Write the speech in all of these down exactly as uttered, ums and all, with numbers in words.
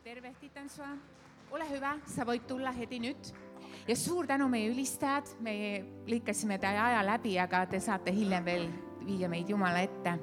tervehtitan sua. Ole hyvä, sä voit tulla heti nyt. Ja suur tänu meie ülistajad, me lõikasime teie aja läbi, aga te saate hiljem veel viia meid Jumala ette.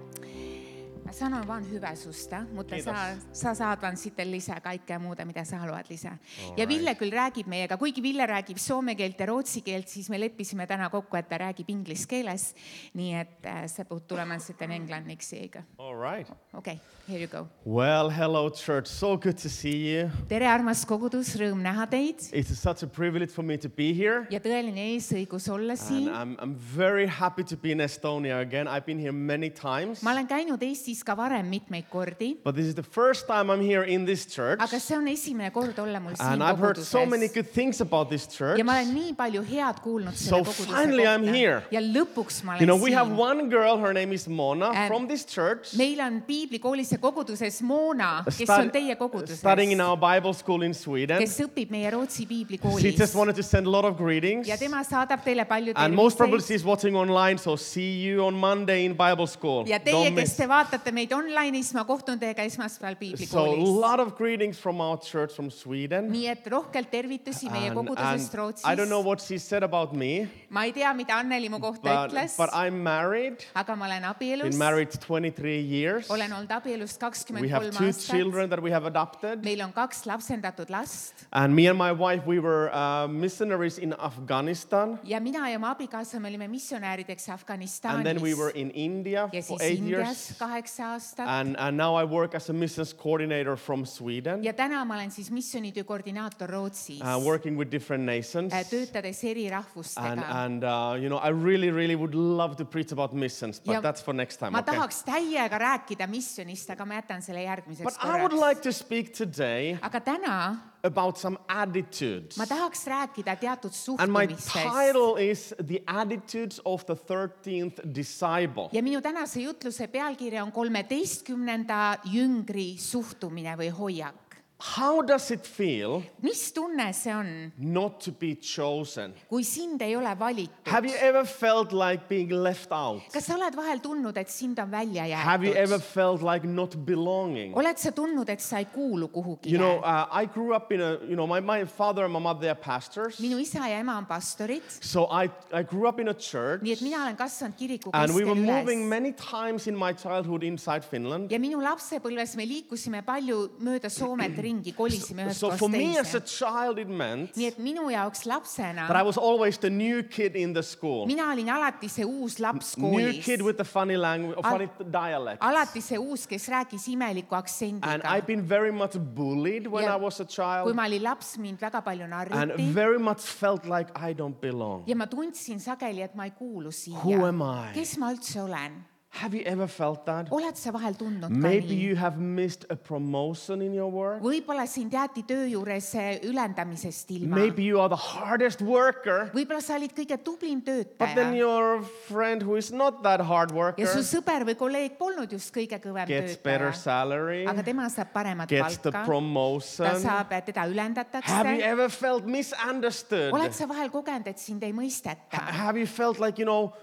Mä sanon vaan hyvää susta, mutta sä, sä saat vaan sitten lisää kaikkea muuta, mitä sä haluat lisää. All ja Ville right. Küll räägib meiega, kuigi Ville räägib soome keelt ja rootsi keelt, siis me leppisime täna kokku, et ta räägib inglis keeles. Nii et äh, sä puhut tulemaan sitten englanniksi, eikö? All right. Okay, here you go. Well, hello church. So good to see you. Tere armas kogudus, rõõm näha teid. It's such a privilege for me to be here. Ja tõeline eesõigus olla siin. And I'm, I'm very happy to be in Estonia again. I've been here many times. Ma olen käinud Eestis ka varem mitmeid kordi. But this is the first time I'm here in this church. Aga see on esimene kord olla mul siin and I've heard koguduses. so many good things about this church. Ja ma olen nii palju head kuulnud So selle koguduse finally I'm kohta. here. Ja lõpuks ma olen You know, we siin. have one girl, her name is Mona, Ähm, from this church. Meil on piiblikoolis ja koguduses Mona, kes Start- on teie koguduses. Studying in our Bible school in Sweden. Kes õpib meie Rootsi She piiblikoolis. just wanted to send a lot of greetings. Ja tema saadab teile palju And most probably terviseid. she's watching online, so see you on Monday in Bible school. Ja teie, Don't kes miss. te vaatate meid online'is, ma kohtun teiega esmaspäeval So a piiblikoolis. lot of greetings from our church from Sweden. Nii et rohkelt tervitusi meie And, kogudusest and Rootsis. I don't know what she said about me, Ma ei tea, mida Anneli mu kohta but, ütles, but I'm married. aga ma olen abielus. Been married twenty-three years. Olen olnud abielus We kakskümmend have kolm two aastat. children that we have adopted. Meil on kaks lapsendatud last. And me and my wife, we were uh, missionaries in Afghanistan. Ja mina ja ma abikaasa me olime missionäärideks Afganistanis. And then we were in India ja for siis eight Indias years. kaheksa aastat. And, and now I work as a missions coordinator from Sweden, Ja täna ma olen siis missionitöö koordinaator Rootsis. uh, working with different nations. Äh, Töötades eri And, rahvustega. and uh, you know, I really, really would love to preach about missions, but Ja that's for next time. Ma Okay? tahaks täiega rääkida missionist, aga ma jätan selle järgmiseks But I would korraks. like to speak today Aga täna about some attitudes. ma tahaks rääkida teatud And my suhtumistest. title is The Attitudes of the thirteenth Disciple. Ja minu tänase jutluse pealkirja on kolmeteistkümnenda jüngri suhtumine või hoiak. How does it feel Mis tunne see on, not to be chosen? kui sind ei ole valitud? Have you ever felt like being left out? Kas sa oled vahel tundnud, et sind on välja Have you ever jäetud? felt like not belonging? Oled sa tundnud, et sa ei kuulu kuhugi? You know, uh, I grew up in a, you know, my, my father and my mother, they are pastors. Minu isa ja ema on pastorid, So I, I grew up in a church. nii et mina olen kasvanud kiriku And we keskel were moving üles. many times in my childhood inside Finland. Ja minu lapsepõlves me liikusime palju mööda Soomet ringi, kolisime ühest So kohast for me as a teise. child, it meant Nii et minu jaoks lapsena, that I was always the new kid in the school. mina olin alati see uus laps New koolis. kid with the funny language, Al- funny dialect. Alati see uus, kes rääkis imeliku And aktsendiga. I've been very much bullied when Ja I was a kui child. ma olin laps, mind väga palju And narriti. very much felt like I don't belong. Ja ma tundsin sageli, et ma ei kuulu Who siia. am I? Kes ma üldse olen? Have you ever felt that? Oled sa vahel tundnud ka Maybe nii? you have missed a promotion in your work. Võib-olla sind jäeti töö juures ülendamisest ilma. Maybe you are the hardest worker, Võib-olla sa olid kõige tublim but then töötaja. your friend who is not that hard worker Ja su sõber või kolleeg polnud just kõige kõvem gets better töötaja. salary, Aga tema saab paremat gets the palka. Ta promotion. saab, teda Have you ülendatakse. ever felt misunderstood? Oled sa vahel kogenud, et sind ei mõisteta? Have you felt like, you know,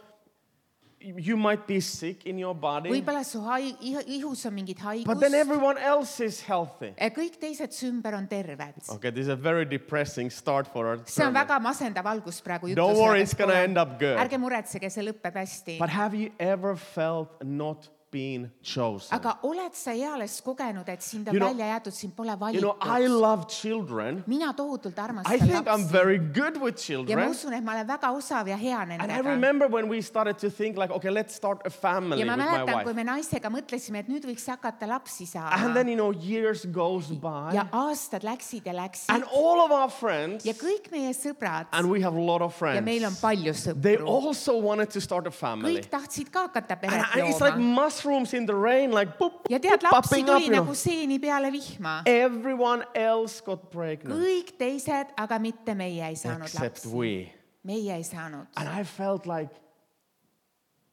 you might be sick in your body, Võib-olla su hai- ihu- ihus on mingid but then haigus. everyone else is healthy? Kõik teised su ümber on terved. Okay, this is a very depressing start for our See on sermon. väga masendav algus praegu Don't worry, jutluse it's gonna end up good. Ärge muretsege, see lõpeb hästi. But have you ever felt not being chosen? Aga oled sa eales kogenud, et sind on You know- välja jäetud, sind pole You know, I valitud? love children. Mina tohutult I armastan think I'm lapsi. very good with Ja ma children. usun, et ma olen väga osav ja hea And I nendega. remember when we started to think like, okay, let's start a family Ja ma with my mäletan, kui wife. me naisega mõtlesime, et nüüd võiks hakata lapsi And then, saama. you know, years goes by. Ja aastad läksid ja läksid. And all of our friends, Ja kõik meie sõbrad, and we have a lot of ja meil on friends, palju they sõpru. also wanted to start a family. Kõik tahtsid ka hakata And peret I- it's like looma. mushrooms in the rain, like boop, Ja tead, boop, lapsi popping up, tuli you know. nagu seeni peale vihma. Everyone else got pregnant Kõik teised, aga mitte meie ei saanud except lapsi. we. Meie ei saanud. And I felt like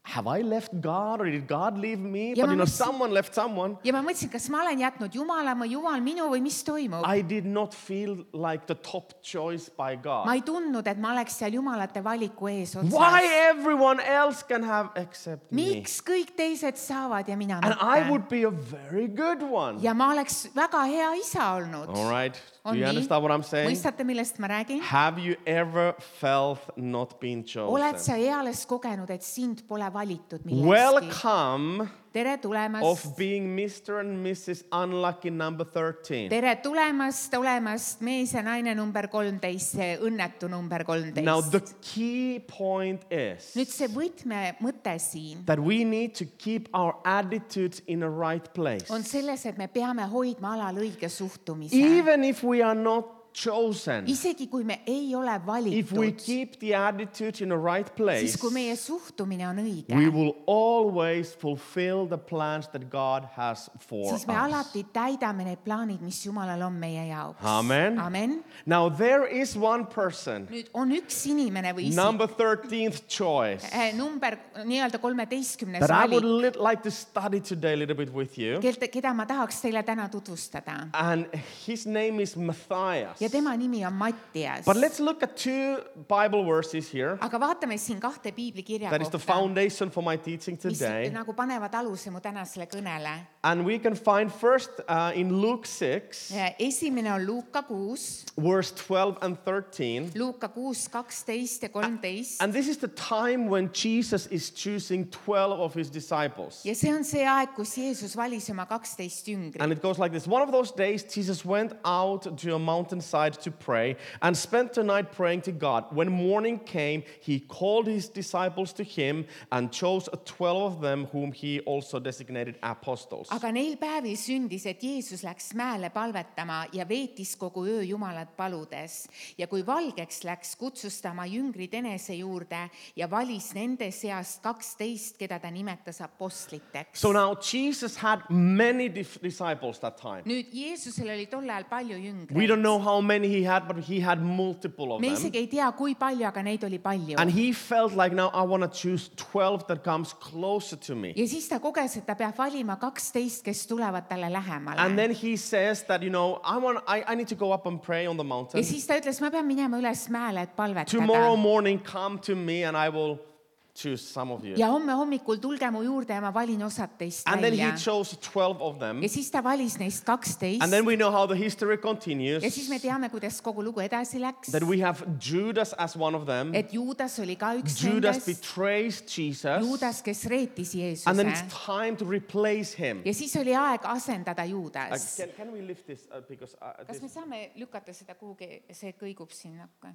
have I left God or did God leave me? Ja But ma you know, mõtlesin- someone left someone. ja ma mõtlesin, kas ma olen jätnud Jumala, ma Jumal minu või mis toimub. I did not feel like the top choice by God. ma ei tundnud, et ma oleks seal Jumalate valiku ees Why otsas. everyone else can have except me? miks kõik teised saavad ja mina And I mitte? would be a very good one. ja ma oleks väga hea isa olnud. All right. Do On you nii? understand what I'm saying? mõistate, millest ma räägin? Have you ever felt not being oled chosen? sa eales kogenud, et sind pole valitud millekski? Welcome tere tulemast. of being Mister and Missus Unlucky number thirteen. tere tulemast, olemast mees ja naine number kolmteist, see õnnetu number Now the kolmteist. key point is nüüd see võtmemõte siin that we need to keep our attitudes in a right place. on selles, et me peame hoidma alal õige suhtumise. Even if we are not chosen, isegi kui me ei ole if we valitud, keep the attitude in the right siis place, kui meie suhtumine on õige, we will always fulfill the plans that God has for siis me us. alati täidame need plaanid, mis Jumalal on meie jaoks. Amen. Amen. Now there is one person, nüüd on üks inimene või isik, number thirteenth choice, eh, number nii-öelda kolmeteistkümnes that I would valik, li- like to study today a little bit with you. keda, keda ma tahaks teile täna tutvustada. And his name is Matthias. ja tema nimi on Mattias. But let's look at two Bible verses here. aga vaatame siin kahte piiblikirja That is the kohta, foundation for my teaching mis today. nagu panevad aluse mu tänasele kõnele. And we can find first uh, in Luke six, esimene on Luuka kuus, verse twelve and thirteen. Luuka kuus, kaksteist ja kolmteist. And this is the time when Jesus is choosing twelve of his disciples. ja see on see aeg, kus Jeesus valis oma kaksteist jüngrit. And it goes like this. One of those days, Jesus went out to a mountainside to pray and spent the night praying to God. When morning came, he called his disciples to him and chose twelve of them whom he also designated apostles. aga neil päevil sündis, et Jeesus läks mäele palvetama ja veetis kogu öö Jumalat paludes. ja kui valgeks läks, kutsus ta oma jüngrid enese juurde ja valis nende seast kaksteist, keda ta nimetas apostliteks. So now Jesus had many dif- disciples that time. nüüd Jeesusel oli tol ajal palju jüngreid. We don't know how many he had, but he had multiple of me them. isegi ei tea, kui palju, aga neid oli palju. And he felt like, now I want to choose twelve that comes closer to me. ja siis ta koges, et ta peab valima kaksteist, kes tulevad talle lähemale. And then he says that, you know, I want, I, I need to go up and pray on the mountain. ja siis ta ütles, ma pean minema üles mäele, et palvetada. Tomorrow morning, come to me and I will choose some of you. ja homme hommikul tulge mu juurde ja ma valin osad teist And then he välja. chose twelve of them. ja siis ta valis neist kaksteist. And then we know how the history continues. ja siis me teame, kuidas kogu lugu edasi läks. That we have Judas as one of them. et Juudas oli ka üks Judas nendest. betrays Jesus. Juudas, kes reetis And then Jeesuse. it's time to replace him. ja siis oli aeg asendada Uh, Juudas. can, can we lift this uh, because uh, kas me this, saame lükata seda kuhugi, see kõigub siin nakka,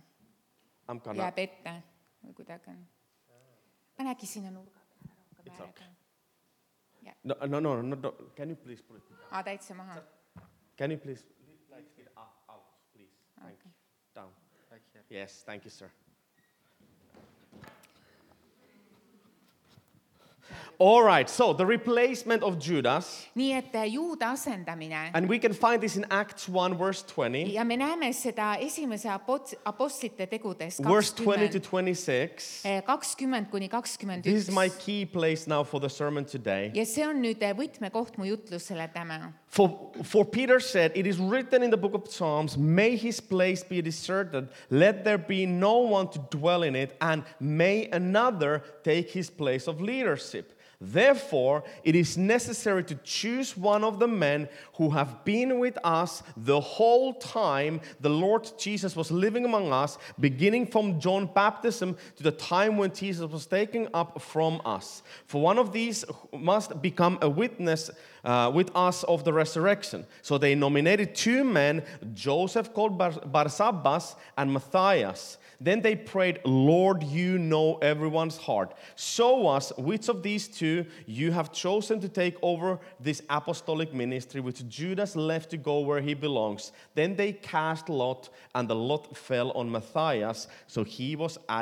I'm gonna. jääb ette või kuidagi on. pane äkki sinna nurga peale rohkem It's ääre peale. No, no, no, no, no. Can you please put it down? aa, täitsa maha. Can you please lift like it up, out, please? Thank Okay. you. Down. Yes, thank you, sir. All right, so the replacement of Judas, nii et Juuda asendamine. and we can find this in Acts one, verse twenty, ja me näeme seda esimese apost- apostlite tegudes verse twenty to kakskümmend, twenty-six. kakskümmend kuni kakskümmend This is my üks. key place now for the sermon today. ja see on nüüd võtmekoht mu jutlusele täna. For, for Peter said, it is written in the book of Psalms, may his place be deserted, let there be no one to dwell in it, and may another take his place of leadership. Therefore, it is necessary to choose one of the men who have been with us the whole time the Lord Jesus was living among us, beginning from John's baptism to the time when Jesus was taken up from us. For one of these must become a witness uh, with us of the resurrection. So they nominated two men, Joseph called Bar- Barsabbas and Matthias. Then they prayed, Lord, you know everyone's heart. Show us which of these two you have chosen to take over this apostolic ministry, which Judas left to go where he belongs. Then they cast lot, and the lot fell on Matthias, so he was added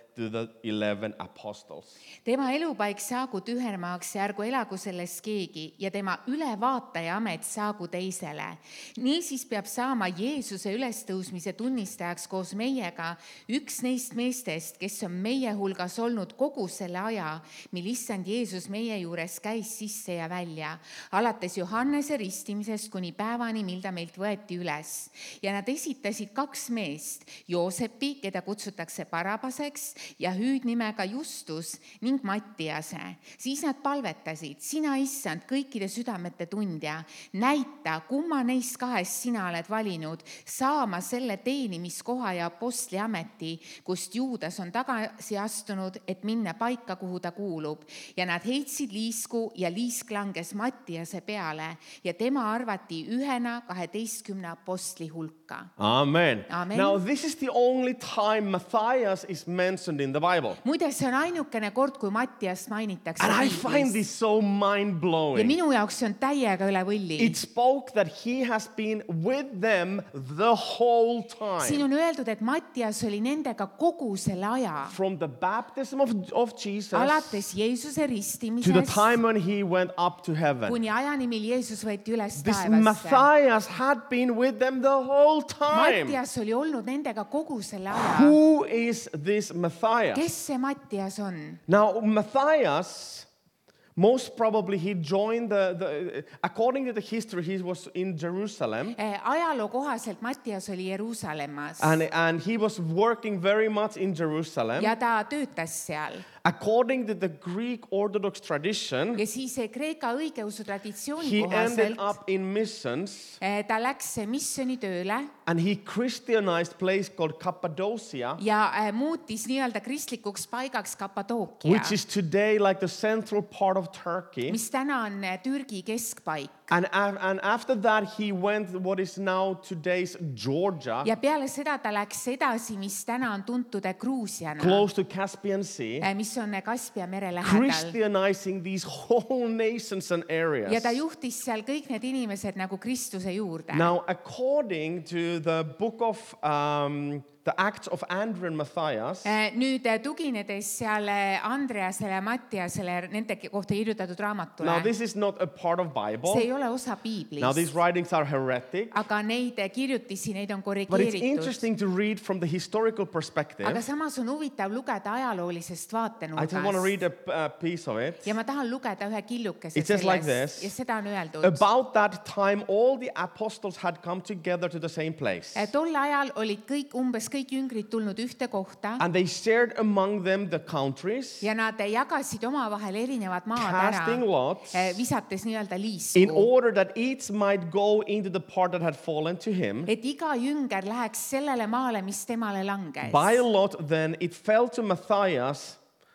to the eleven apostles. tema elupaik saagu tühermaaks ja ärgu elagu selles keegi ja tema ülevaataja amet saagu teisele. Niisiis peab saama Jeesuse ülestõusmise tunnistajaks koos meiega üks neist meestest, kes on meie hulgas olnud kogu selle aja, mil issand Jeesus meie juures käis sisse ja välja, alates Johannese ristimisest kuni päevani, mil ta meilt võeti üles. Ja nad esitasid kaks meest, Joosepi, keda kutsutakse Barabaseks, ja hüüdnimega Justus ning Mattiase. Siis nad palvetasid, sina issand, kõikide südamete tundja, näita, kumma neist kahest sina oled valinud, saama selle teenimiskoha ja apostli ameti, kust Juudas on tagasi astunud, et minna paika, kuhu ta kuulub. Ja nad heitsid liisku ja liisk langes Mattiase peale ja tema arvati ühena kaheteistkümne apostli hulka. Amen. Amen. Now, this is the only time Matthias is mentioned in the Bible. Muide, see on ainukene kord, kui Mattiast mainitakse And I find piiblis. this so Ja mind-blowing. minu jaoks see on täiega üle võlli. It spoke that he has been with them the whole Siin time. on öeldud, et Mattias oli nendega kogu selle aja, From the baptism of, of Jesus alates Jeesuse to the ristimisest time when he went up to heaven. kuni ajani, mil Jeesus võeti üles This taevasse. Matthias had been with them the whole time. Mattias oli olnud nendega kogu selle aja. Who is this Matthias? Kes see Mattias on? Now, Matthias, most probably he joined the, the, according to the history, he was in Jerusalem. Eh, ajaloo kohaselt Mattias oli Jeruusalemmas And, and he was working very much in Jerusalem. ja ta töötas seal. According to the Greek Orthodox tradition, Ja siis Kreeka õigeusu traditsiooni he ended kohaselt up in missions eh, ta läks missioonitööle and he Christianized a place called Cappadocia, ja eh, muutis nii-öelda kristlikuks paigaks Kappadookia, which is today like the central part of Turkey. mis täna on eh, Türgi keskpaik. And, a- and after that, he went what is now today's Georgia, Ja peale seda ta läks edasi, mis täna on tuntud eh, Gruusiana, close to Caspian Sea, eh, mis on eh, Kaspia mere lähedal. Christianizing these whole nations and areas. Ja ta juhtis seal kõik need inimesed nagu Kristuse juurde. Now, according to the book of um, the Acts of Andrew and Matthias, Eh, Nüüd eh, tuginedes seal eh, Andreasele ja Mattiasele nende kohta kirjutatud raamatule, now this is not a part of Bible. see ei ole osa Now piiblist, these writings are heretic. aga neid eh, kirjutisi, neid on But it's korrigeeritud. interesting to read from the historical perspective. Aga samas on huvitav lugeda ajaloolisest I just want to read vaatenurgast. a, a piece of it. Ja ma tahan lugeda ühe killukese It says like sellest this. ja seda on öeldud. About that time, all the apostles had come together to the same place. Eh, Tol ajal olid kõik, umbes kõik jüngrid tulnud ühte kohta And they shared among them the countries, ja nad eh, jagasid omavahel erinevad maad casting ära, lots, eh, visates nii-öelda in liisku, order that each might go into the part that had fallen to him. et iga jünger läheks sellele maale, mis temale langes. By lot, then, it fell to Matthias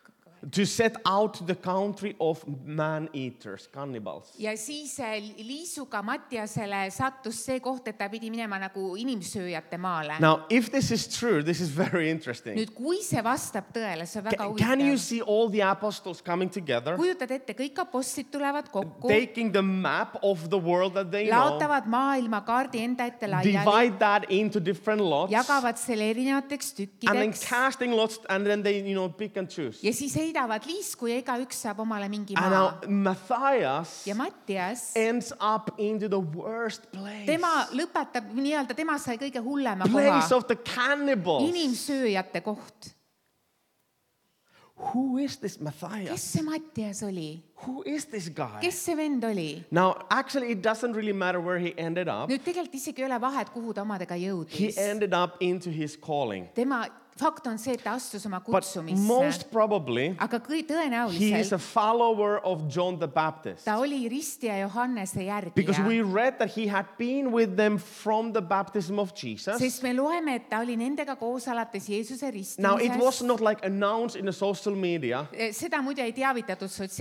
to set out the country of man-eaters, cannibals. Ja siis eh, liisuga Mattiasele sattus see koht, et ta pidi minema nagu inimsööjate maale. Now, if this is true, this is very interesting. Nüüd, kui see vastab tõele, see on väga Ca- Can you huvitav. see all the apostles coming together, Kujutad ette, kõik apostlid tulevad kokku, taking the map of the world that they know, laotavad maailmakaardi enda ette laiali, divide that into different lots, jagavad selle erinevateks and then tükkideks casting lots, and then they, you know, pick and choose. ja siis heidavad liisku ja igaüks saab omale mingi And maa. now Matthias Ja Mattias, ends up into the worst place, tema lõpetab nii-öelda, tema sai kõige hullema place koha, of the cannibals. inimsööjate koht. Who is this Kes Matthias? see Mattias oli? Who is this guy? Kes see vend oli? Now, actually, it doesn't really matter where he ended up. Nüüd tegelikult isegi ei ole vahet, kuhu ta omadega He jõudis. ended up into his calling. Tema fakt on see, et ta astus oma But kutsumisse. most probably, Aga kõi he is a tõenäoliselt follower of John the Baptist. ta oli ristija Johannese Because we järgija. read that he had been with them from the baptism of Jesus. Sest me loeme, et ta oli nendega koos alates Jeesuse Now, it was ristimisest. not like announced in the social media. Seda muide ei teavitatud But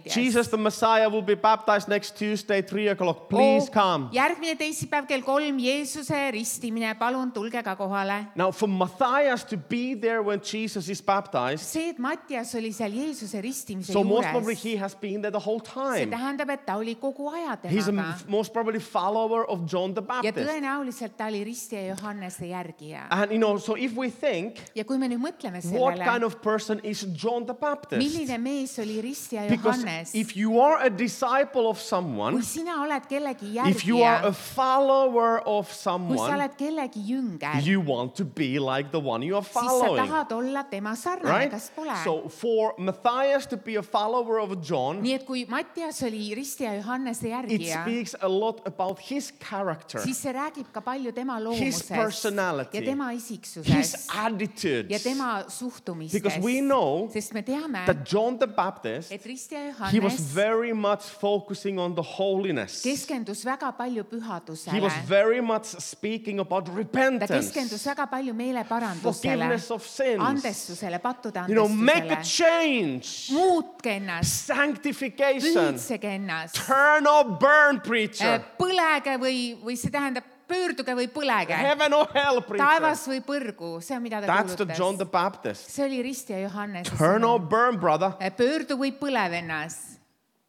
Mattias. Jesus the Messiah will be baptized next Tuesday, three o'clock. Please Oo, come. järgmine teisipäev kell kolm, Jeesuse ristimine, palun tulge ka kohale. Now, for Matthias to be there when Jesus is baptized, See, et Mattias oli seal Jeesuse ristimise so most probably juures. he has been there the whole See time. tähendab, et ta oli kogu aja He's a temaga. m- most probably follower of John the Ja Baptist. tõenäoliselt ta oli ristija Johannese järgija. And you know, so if we think, Ja kui me nüüd mõtleme what sellele, kind of person is John the Baptist? milline mees oli ristija Because Johannes, if you are a disciple of someone, kui sina oled kellegi if you are järgija, a follower of kui sa someone, oled kellegi jünger, you want to be like the one you are siis sa following, tahad olla tema sarnane, right? kas pole? So for Matthias to be a follower of John, Nii et kui Mattias oli ristija Johannese it järgija, speaks a lot about his character, siis see räägib ka palju tema his loomusest personality, ja tema his isiksusest ja attitudes. tema Because we suhtumistest. know Sest me teame, that John the Baptist, et ristija he was Johannes very much focusing on the holiness. keskendus väga palju He pühadusele. was very much speaking about Ta repentance, keskendus väga palju meeleparandusele, forgiveness of sins, andestusele, pattude you know, make a andestusele. change, Muutke ennast, sanctification, pühitsege ennast, turn or burn, preacher, põlege või, või see tähendab pöörduge või põlege, heaven or hell, preacher. taevas või põrgu, see on, mida ta That's the John the kuulutas. Baptist. See oli ristija Johannese Turn or sõnum. burn, brother, Pöördu või põlev ennast,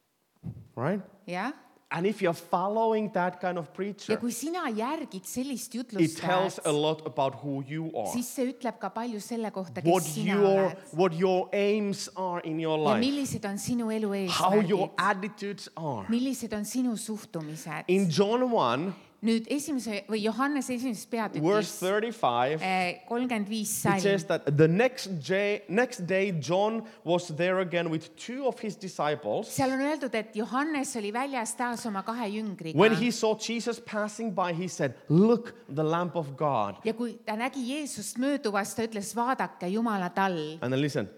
right? jah? And if you're following that kind of Ja preacher, kui sina järgid sellist it tells a jutlustajat, lot about who you are, siis see ütleb ka palju selle kohta, what kes sina your oled what your aims are in your ja life, millised on sinu elu how your eesmärgid, attitudes are. millised on sinu suhtumised. In John one, Nüüd esimese või Johannese esimeses verse peatükis thirty-five, kolmkümmend viis it salm. says that the next day, next day John was there again with two of his disciples. Seal on öeldud, et Johannes oli väljas taas oma kahe jüngriga. When he saw Jesus passing by, he said, "Look, the Lamb of God." Ja kui ta nägi Jeesust möödumas, ta ütles, vaadake, Jumala tall. And then listen.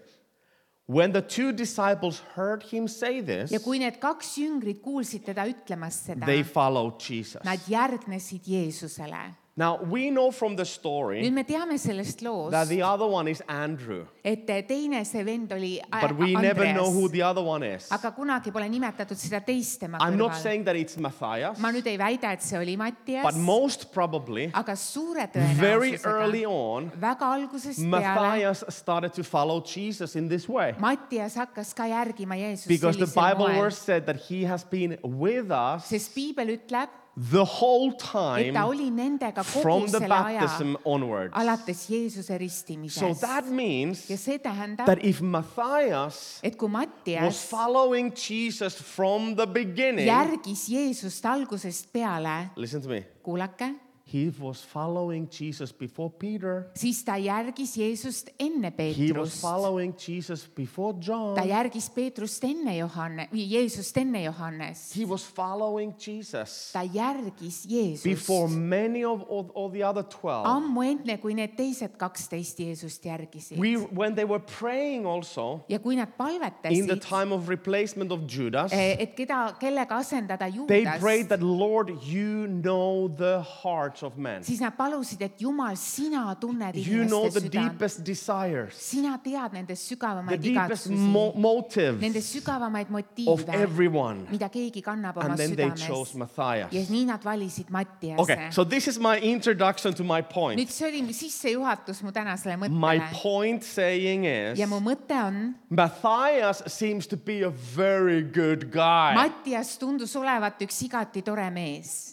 When the two disciples heard him say this, Ja kui need kaks jüngrit kuulsid teda ütlemas seda, they followed Jesus. nad järgnesid Jeesusele. Now, we know from the Nüüd story me teame sellest loost, that the other one is Andrew, et teine see vend oli A- but we never know who Andreas, the other one is. aga kunagi pole nimetatud seda teist tema I'm not kõrval. saying that it's Matthias, Ma nüüd ei väida, et see oli but Mattias, most probably, aga suure very early tõenäosusega, on, väga algusest peale, Matthias started to follow Jesus in this way. Mattias hakkas ka järgima Jeesust Because the sellisel Bible moel. verse said that he has been with us Sest piibel ütleb, the whole et time ta oli nendega from kogu the selle aja baptism onwards. alates Jeesuse So ristimisest. that means Ja see tähendab, that if Matthias et kui was Mattias following Jesus from the beginning, järgis Jeesust algusest peale, listen to me, kuulake, he was following Jesus before Peter. siis ta järgis Jeesust enne He was Peetrust. following Jesus before Ta John. järgis Peetrust enne Johanne, või Jeesust enne Johannest. He was following Jesus Ta järgis Jeesust before many of all, all the other twelve. ammu enne, kui need teised kaksteist Jeesust järgisid. We, when they were praying also Ja kui nad in the palvetasid, time of replacement of Judas, et keda, kellega asendada they Juudas, prayed that, Lord, you know the hearts of men. siis nad palusid, et Jumal, sina tunned You know inimeste the südant. deepest desires, Sina tead nendest the sügavamaid deepest igatsusi, mo- motives nendest sügavamaid of motiive, everyone. mida keegi kannab oma And then they chose südames. Matthias. Ja nii nad valisid Mattiase. Okay, so this is my introduction to my point. Nüüd see oli sissejuhatus mu tänasele My mõttele. point saying is, Ja mu mõte on, Matthias seems to be a very good guy. Mattias tundus olevat üks igati tore mees.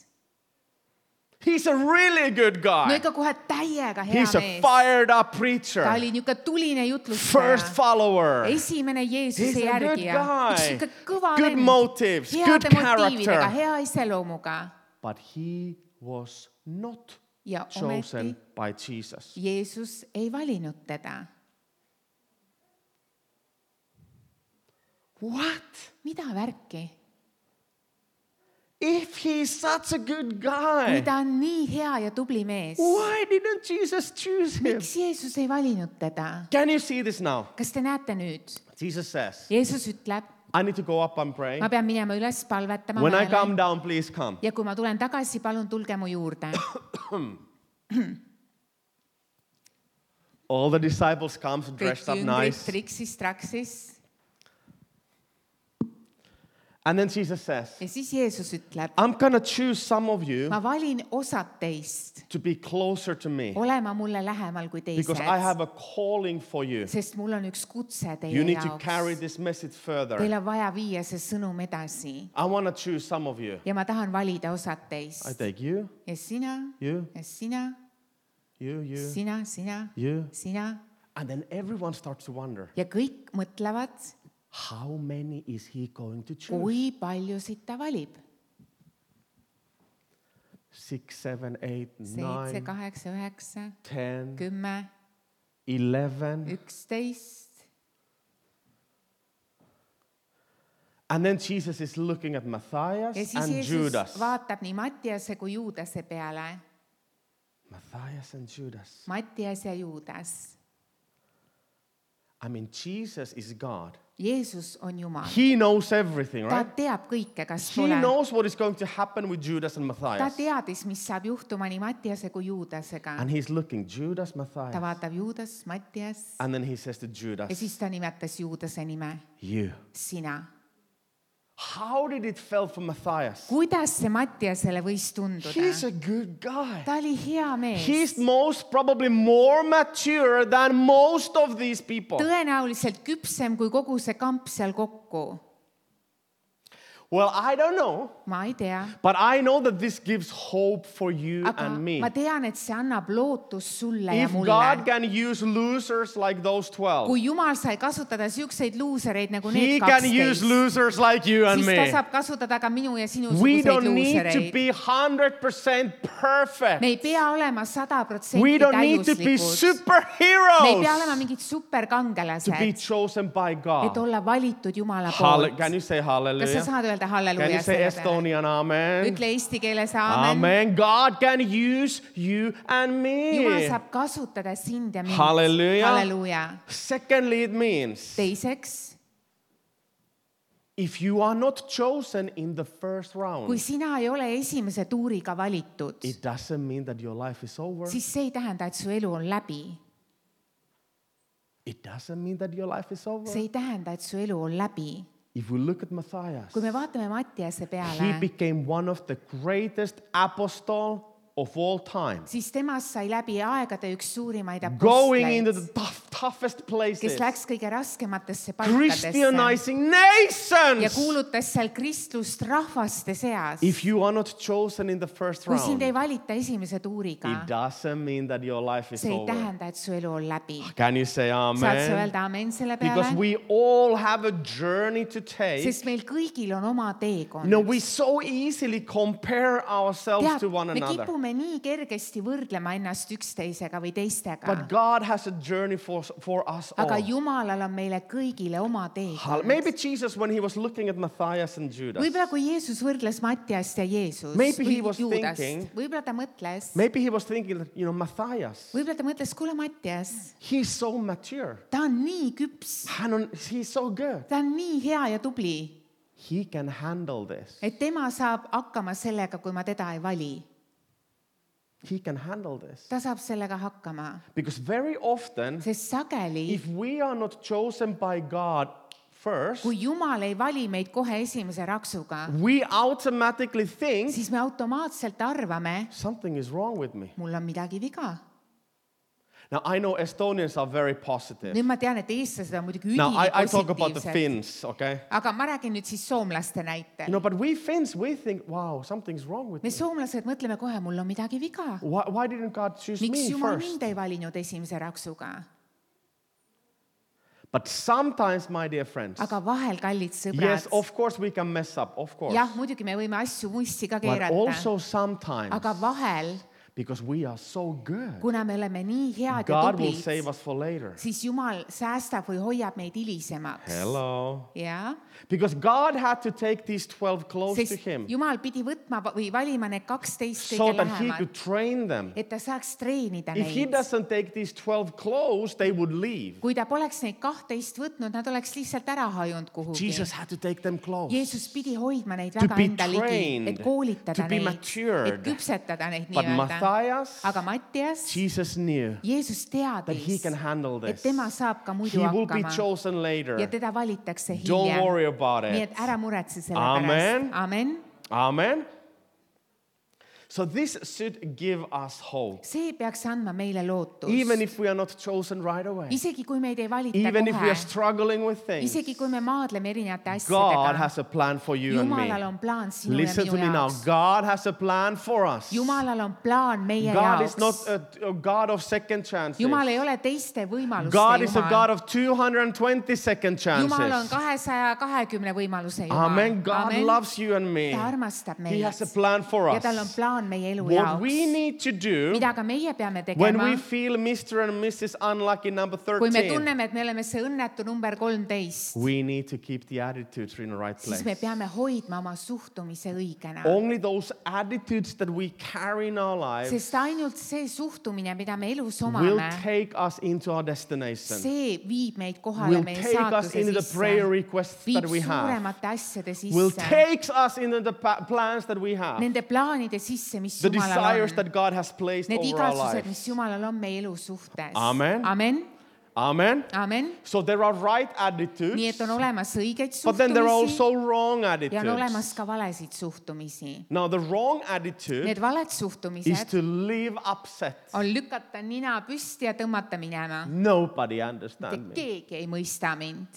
He's a really good No guy. ikka kohe täiega hea He's a mees. fired up Ta preacher, oli niisugune tuline first jutlustaja. follower, Esimene He's Jeesuse a good järgija. guy. Üks ikka kõva Good vend. motives, Heade good motiividega, character. hea iseloomuga. but he was not Ja chosen ometi by Jesus. Jeesus ei valinud teda. What? Mida värki? If he's such a good Kui guy, ta on nii hea ja tubli mees, why didn't Jesus choose him? miks Jeesus ei valinud teda? Can you see this now? Kas te näete nüüd? Jesus says, Jeesus ütleb, I need to go up and pray. ma pean minema üles palvetama When I Mäele. come down, please come. Ja kui ma tulen tagasi, palun tulge mu juurde. All the disciples come Kõik dressed up jüngrid nice. triksis, traksis. And then Jesus says, ja siis Jeesus ütleb, I'm gonna choose some of you ma valin osad teist to be closer to me olema mulle lähemal kui because I have teised, a calling for you. sest mul on üks kutse You teie need to carry jaoks. this message further. Teil on vaja viia see sõnum edasi I want to choose some of you. ja ma tahan valida osad I teist. take you, ja sina, you, ja sina, you, you, sina, sina, you. sina And then everyone starts to wonder, ja kõik mõtlevad, how many is he going to choose? kui paljusid ta valib. Six, seven, eight, seitse, nine, kaheksa, üheksa, ten, kümme, eleven. üksteist. And then Jesus is looking at ja Matthias siis and Jeesus Judas. vaatab nii Mattiase kui Juudase peale. Matthias and Judas. Mattias ja Juudas. I mean, Jesus is God. Jeesus on Jumal. He knows everything, Ta right? teab kõike, kas He pole. knows what is going to happen with Judas and Ta Matthias. teadis, mis saab juhtuma nii Mattiase kui Juudasega. And he's looking, Judas, Ta Matthias. vaatab Juudas, Mattias And then he says to ja Judas, siis ta nimetas Juudase nime. you. Sina. How did it feel for Matthias? Kuidas see Mattiasele võis tunduda? He's a good guy. Ta oli hea mees. He's most probably more mature than most of these people. Tõenäoliselt küpsem kui kogu see kamp seal kokku. Well, I don't know, Ma ei tea. but I know that this gives hope for you Aga and me. ma tean, et see annab lootust sulle ja If God mulle. can use losers like those twelve, Kui Jumal sai kasutada siukseid luusereid nagu He need can use kaksteist, losers like you and siis ta me. saab kasutada ka minu ja sinu We suguseid don't need to luusereid. be one hundred percent perfect. Me ei pea olema sada We protsenti don't need to be täiuslikud. Me ei pea olema superheroes mingid to be superkangelased, chosen by et God. olla valitud Jumala Halle- poolt. Can you say Kas sa hallelujah? saad öelda Can halleluuja you say selle peale? Estonian amen? Ütle eesti keeles aamen. Amen. God can use you and Jumal me. saab kasutada sind ja mind. Halleluja. Halleluja. Secondly, it means Teiseks, if you are not chosen in the first round, kui sina ei ole esimese tuuriga valitud, it doesn't mean that your life is over. siis see ei tähenda, et su elu on läbi. It doesn't mean that your life is over. See ei tähenda, et su elu on läbi. If we look at Matthias, Kui me vaatame Mattiase he peale, became one of the greatest apostles of all time. siis temast sai läbi aegade üks suurimaid Going into the apostleid, tough, toughest kes places, läks kõige raskematesse paikadesse Christianizing ja nations. kuulutas seal kristlust rahvaste seas. If you are not chosen in the first Kui sind ei round, valita esimese tuuriga, it doesn't mean that your life is see ei over. tähenda, et su elu on läbi. Can you say Saad sa amen? öelda amen selle Because peale? we all have a journey to take. Sest meil kõigil on oma You teekond. know, we so easily compare ourselves Tead, to one me another. kipume nii kergesti võrdlema ennast üksteisega või teistega. But God has a journey for, for us Aga all. Jumalal on meile kõigile oma Hall- teekond. Maybe Jesus, when he was looking at Matthias and Judas, Võib-olla kui Jeesus võrdles Mattiast ja Jeesus Maybe he või was Juudast, thinking- võib-olla ta mõtles, maybe he was thinking that, you know, Matthias, võib-olla ta mõtles, kuule Mattias, he's so mature. ta on nii küps, Han on- He's so good. ta on nii hea ja tubli, He can handle this. et tema saab hakkama sellega, kui ma teda ei vali. He can handle this. Ta saab sellega hakkama, Because very often, sest sageli, if we are not chosen by God first, kui Jumal ei vali meid kohe esimese raksuga, we automatically think siis me automaatselt arvame, something is wrong with me. mul on midagi viga. Now, I know Estonians are very positive. Nüüd ma tean, et eestlased on muidugi Now, I, I talk about the ülipositiivsed. Finns, okay? Aga ma räägin nüüd siis soomlaste You näitel. know, but we Finns, we think, wow, something's wrong with Me me. soomlased mõtleme kohe, mul on midagi viga. Why, why didn't God choose Miks me Jumal first? mind ei valinud esimese raksuga? But sometimes, my dear friends, Aga vahel, kallid yes, sõbrad, of course we can mess up, of course. jah, muidugi me võime asju mussi ka But keerata, also sometimes, aga vahel, because we are so good, kuna me oleme nii head ja God will tublid, save us for later. siis Jumal säästab või hoiab meid hilisemaks. Hello. Ja? Because God had to take these twelve close to Sest him Jumal pidi võtma või valima need kaksteist so kõige that he lähemalt, could train them. et ta saaks treenida If he neid. doesn't take these twelve close, they would leave. Kui ta poleks neid kahteist võtnud, nad oleks lihtsalt ära hajunud kuhugi. Jesus had to take them close. Jeesus pidi hoidma neid To väga be enda ligi, trained, et koolitada to be neid, matured. et küpsetada neid But nii-öelda. Matthias, aga Mattias, Jesus knew Jeesus that he teadis, can handle et this. tema saab ka muidu He will be hakkama chosen later. ja teda valitakse Don't hiljem. worry about Nii it. et ära muretse selle Amen. pärast. Amen. Amen. So this should give us hope. See peaks andma meile lootust. Even if we are not chosen right away. Isegi kui meid ei valita Even if we kohe, are struggling with things. isegi kui me maadleme erinevate God asjadega, has a plan for you and Jumalal me. on plaan sinu Listen ja to minu me now. jaoks. God has a plan for us. Jumalal on plaan meie God is not jaoks. a, a God of second chances. Jumal ei ole teiste võimaluste God is a God Jumal. of two hundred twenty second Jumal on chances. kahesaja kahekümne võimaluse Jumal. Amen. God Amen. loves you and me. Ta armastab He meid has a plan for ja tal on us. plaan meie elu What we jaoks. need to do Mida ka meie peame when tegema, we feel Mister and Missus Unlucky number kui me thirteen, tunneme, et me oleme see õnnetu number kolmteist, we need to keep the attitudes in the right siis me place. peame hoidma oma suhtumise õigena. Only those attitudes that we carry in our lives Sest ainult see suhtumine, mida me elus will omame, take us into our destination. see viib meid kohale Will meie take us saatuse into the prayer sisse, requests viib that we have. suuremate asjade Will sisse, take us into the pa- plans that we have. nende plaanide sisse, mis The Jumalal desires on. that God has placed Need over our igatsused, lives. mis Jumalal on meie elu suhtes. Amen. Amen. Amen. Amen. So there are right Nii attitudes, et on olemas õigeid but then there are suhtumisi also wrong ja on olemas attitudes. ka valesid suhtumisi. Now the wrong attitude Need valed is suhtumised to live upset. on lükata nina püsti ja tõmmata minema. Nobody understands me. Keegi ei mõista mind.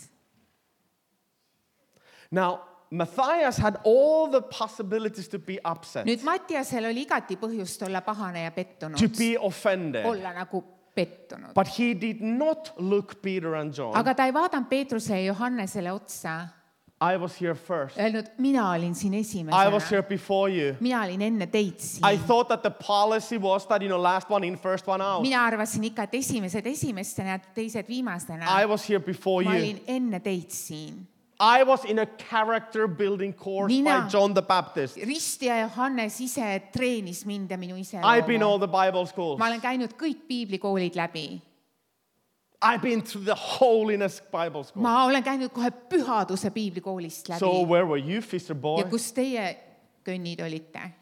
Now Matthias had all the possibilities to be upset, Nüüd Mattiasel oli igati põhjust olla pahane ja to pettunud. be offended, Olla nagu pettunud. but he did not look Peter and John. Aga ta ei vaadanud Peetruse ja Johannesele otsa. I was here first. Öelnud, mina olin siin I was here esimesena. before you. Mina olin enne teid I siin. thought that the policy was that, you know, last one in, first one out. Mina arvasin ikka, et esimesed esimestena ja teised viimastena. I was here before Ma you. olin enne teid siin. I was in a character building course Mina- by John the Baptist. Ristja Johannes ise treenis mind ja minu I've been all iseloomu. the Bible schools. Ma olen käinud kõik piiblikoolid läbi. I've been to the holiness Bible school. Ma olen käinud kohe pühaduse piiblikoolist läbi. So where were you, Fisher boy? Ja kus teie könnid olite?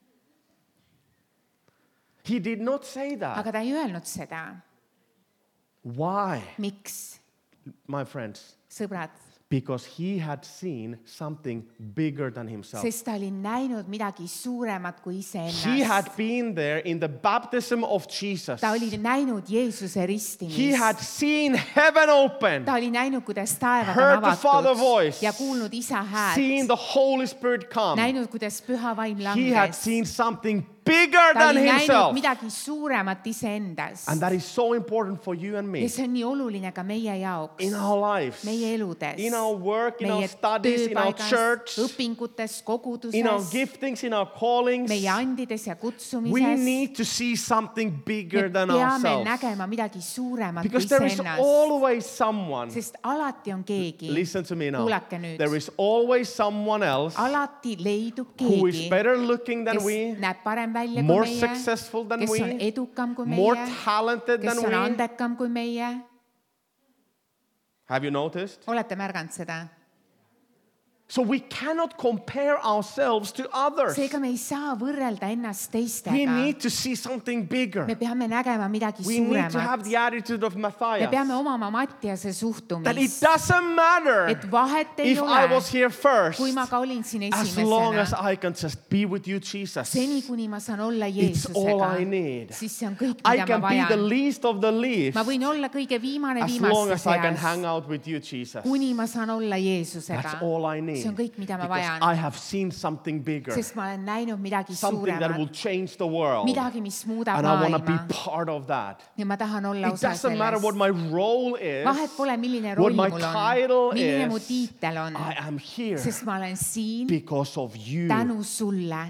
He did not say that. Aga ta ei öelnud seda. Why, Miks, my friends? sõbrad? Because he had seen something bigger than himself. Sest ta oli näinud midagi suuremat kui He had iseennast. been there in the baptism of Jesus. Ta oli näinud Jeesuse He ristimist. had seen heaven open, Ta oli näinud, kuidas taevad Heard on the Father avatud voice. ja kuulnud isa seen häält. the Holy Spirit come. Näinud, kuidas püha vaim He had langes. seen something bigger Ta than oli näinud himself. midagi suuremat iseendas. And that is so important for you and Ja me see on nii oluline ka meie jaoks, in our lives, meie eludes, in our work, in our meie studies, in our tööpaigas, church, õpingutes, in our koguduses, giftings, in our callings. meie andides ja We kutsumises. need to see something Me bigger than peame ourselves. nägema midagi suuremat kui Because there is iseennast. always someone, Sest alati on keegi, listen to me now, kuulake nüüd, there is always someone else alati leidub who is keegi, better looking than kes we, näeb parem välja more kui meie, successful than kes on we, edukam kui more meie, talented kes than on we. andekam kui meie. Have you noticed? Olete märganud seda? So we cannot compare ourselves to others. Seega me ei saa võrrelda ennast We teistega. need to see something bigger. Me peame nägema midagi We need to have suuremat. the attitude of Me Matthias. peame omama Mattiase That it suhtumist, doesn't matter et vahet ei if I was ole, here first, kui ma ka olin siin as long as esimesena. I can just be with you, Jesus. Seni, kuni ma saan olla It's all I Jeesusega, need. siis see on kõik, I mida can ma be the vajan. least of the least Ma võin olla kõige viimane as long viimaste as I can seas, hang out with you, Jesus. kuni ma saan olla Jeesusega. That's all I need. See on kõik, mida ma Because vajan. I have seen something bigger, Sest ma olen näinud midagi something that will suuremat, change the world, midagi, mis muudab and I want to be maailma. part of that. Ja ma tahan olla It osa doesn't matter what sellest. my role is, Vahet pole, milline what roll my mul title on, milline mu is. tiitel on, I am here sest ma olen siin because of you. tänu sulle.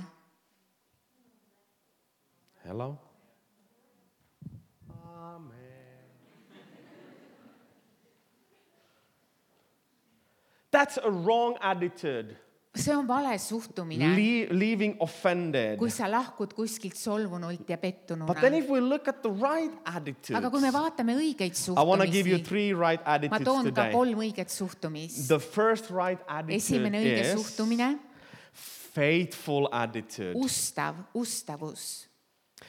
Hello? Amen. That's a wrong attitude. See on vale suhtumine, Le- leaving offended. kui sa lahkud kuskilt solvunult ja pettununa. But then if we look at the right attitude, Aga kui me vaatame õigeid I want to give you suhtumisi, three right ma attitudes toon ka today. kolm õiget suhtumist. The first right attitude Esimene õige is suhtumine, faithful attitude. ustav, ustavus.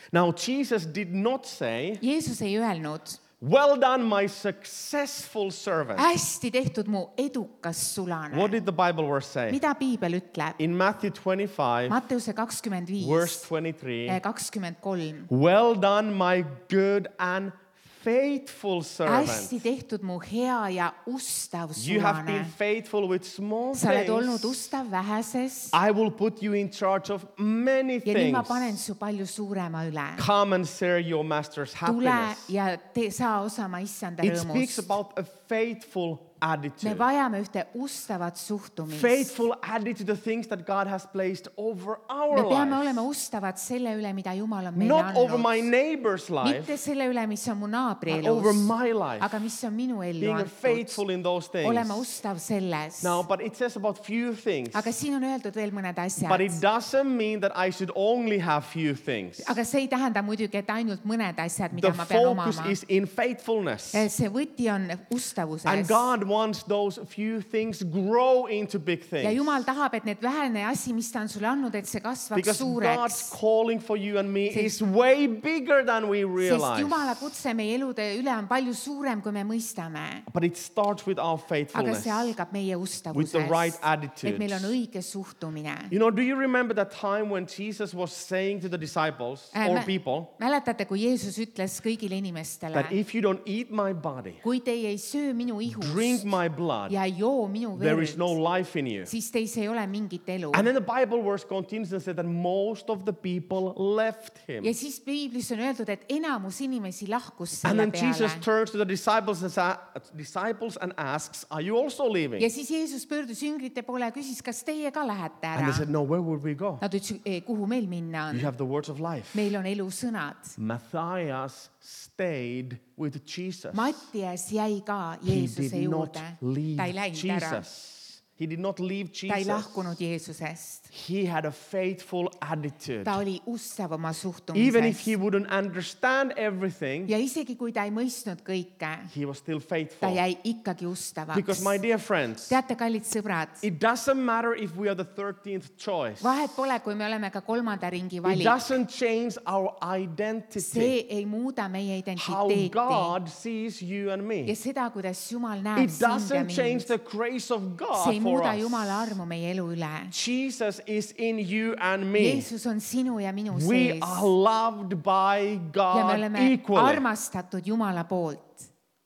Now, Jesus did not say, Jeesus ei öelnud, well done, my successful servant. hästi tehtud mu edukas sulane. What did the Bible verse say? Mida piibel ütleb? In Matthew twenty-five, Matteuse kakskümmend verse viis, twenty-three, kakskümmend kolm. well done, my good and faithful servant. hästi tehtud mu hea ja ustav You have been sulane. faithful with small Sa oled olnud things. ustav väheses I will put you in charge of many ja nüüd ma things. panen su palju suurema üle. Come and share your master's Tule happiness. ja te, saa osa ma issanda It speaks rõõmust. about a faithful Me attitude. vajame ühte ustavat suhtumist. Faithful attitude to the things that God has placed over our Me peame lives. olema ustavad selle üle, mida Jumal on meile Not over my andnud. neighbor's life, Mitte selle üle, mis on mu naabri but over elus, my life. aga mis on minu ellu Being antud. faithful in those things. Olema ustav selles. Now, but it says about few things. Aga siin on öeldud veel mõned But it asjad. doesn't mean that I should only have few things. Aga see ei tähenda muidugi, et ainult mõned asjad, The mida ma pean focus omama. is in faithfulness. See võti on And ustavuses. God wants those few things grow into big Ja things. Jumal tahab, et need vähene asi, mis ta on sulle andnud, et see kasvaks Because God's suureks. calling for you and me Sest- is way bigger than we Sest realize. Jumala kutse meie elude üle on palju suurem, kui me mõistame. But it starts with our Aga faithfulness. see algab meie With the right ustavusest. attitude. Et meil on õige suhtumine. You know, do you remember that time when Jesus was saying to the disciples Äh, or mä- people Mäletate, kui Jeesus ütles kõigile inimestele, that if you don't eat my body, kui teie ei söö minu drink ihust my blood, ja ei joo minu there is no verd, life in you? siis teis ei ole mingit elu. And then the Bible verse continues and said that most of the people left him. Ja siis piiblis on öeldud, et enamus inimesi lahkus And selle then Jesus peale. turns to the disciples and, sa- disciples and asks, are you also leaving? Ja siis Jeesus pöördus jüngrite poole ja küsis, kas teie ka lähete And they ära. said, no, where would we go? Nad ütlesid, "Eh, kuhu meil minna You on? have the words of life. Meil on elusõnad. Matthias stayed with Jesus. Mattias jäi ka He Jeesuse did not juurde. leave Ta ei läinud ära. Jesus. He did not leave Ta ei Jesus. lahkunud Jeesusest. He had a faithful attitude. Ta oli ustav oma Even if he suhtumises. wouldn't understand everything, Ja isegi kui ta ei mõistnud kõike, he was still ta faithful. jäi ikkagi ustavaks. Because my dear friends, Teate, kallid sõbrad, it doesn't matter if we are the thirteenth choice. vahet pole, kui me oleme ka kolmanda ringi It valik. doesn't change our identity. See ei muuda meie How identiteeti. God sees you and Ja me. seda, kuidas Jumal näeb It sind ja doesn't change mind. the grace of See God ei for muuda us. Jumala armu meie elu üle. Jesus is in you and me. Jeesus on sinu ja minu We sees. are loved by Ja me God oleme equally. armastatud Jumala poolt.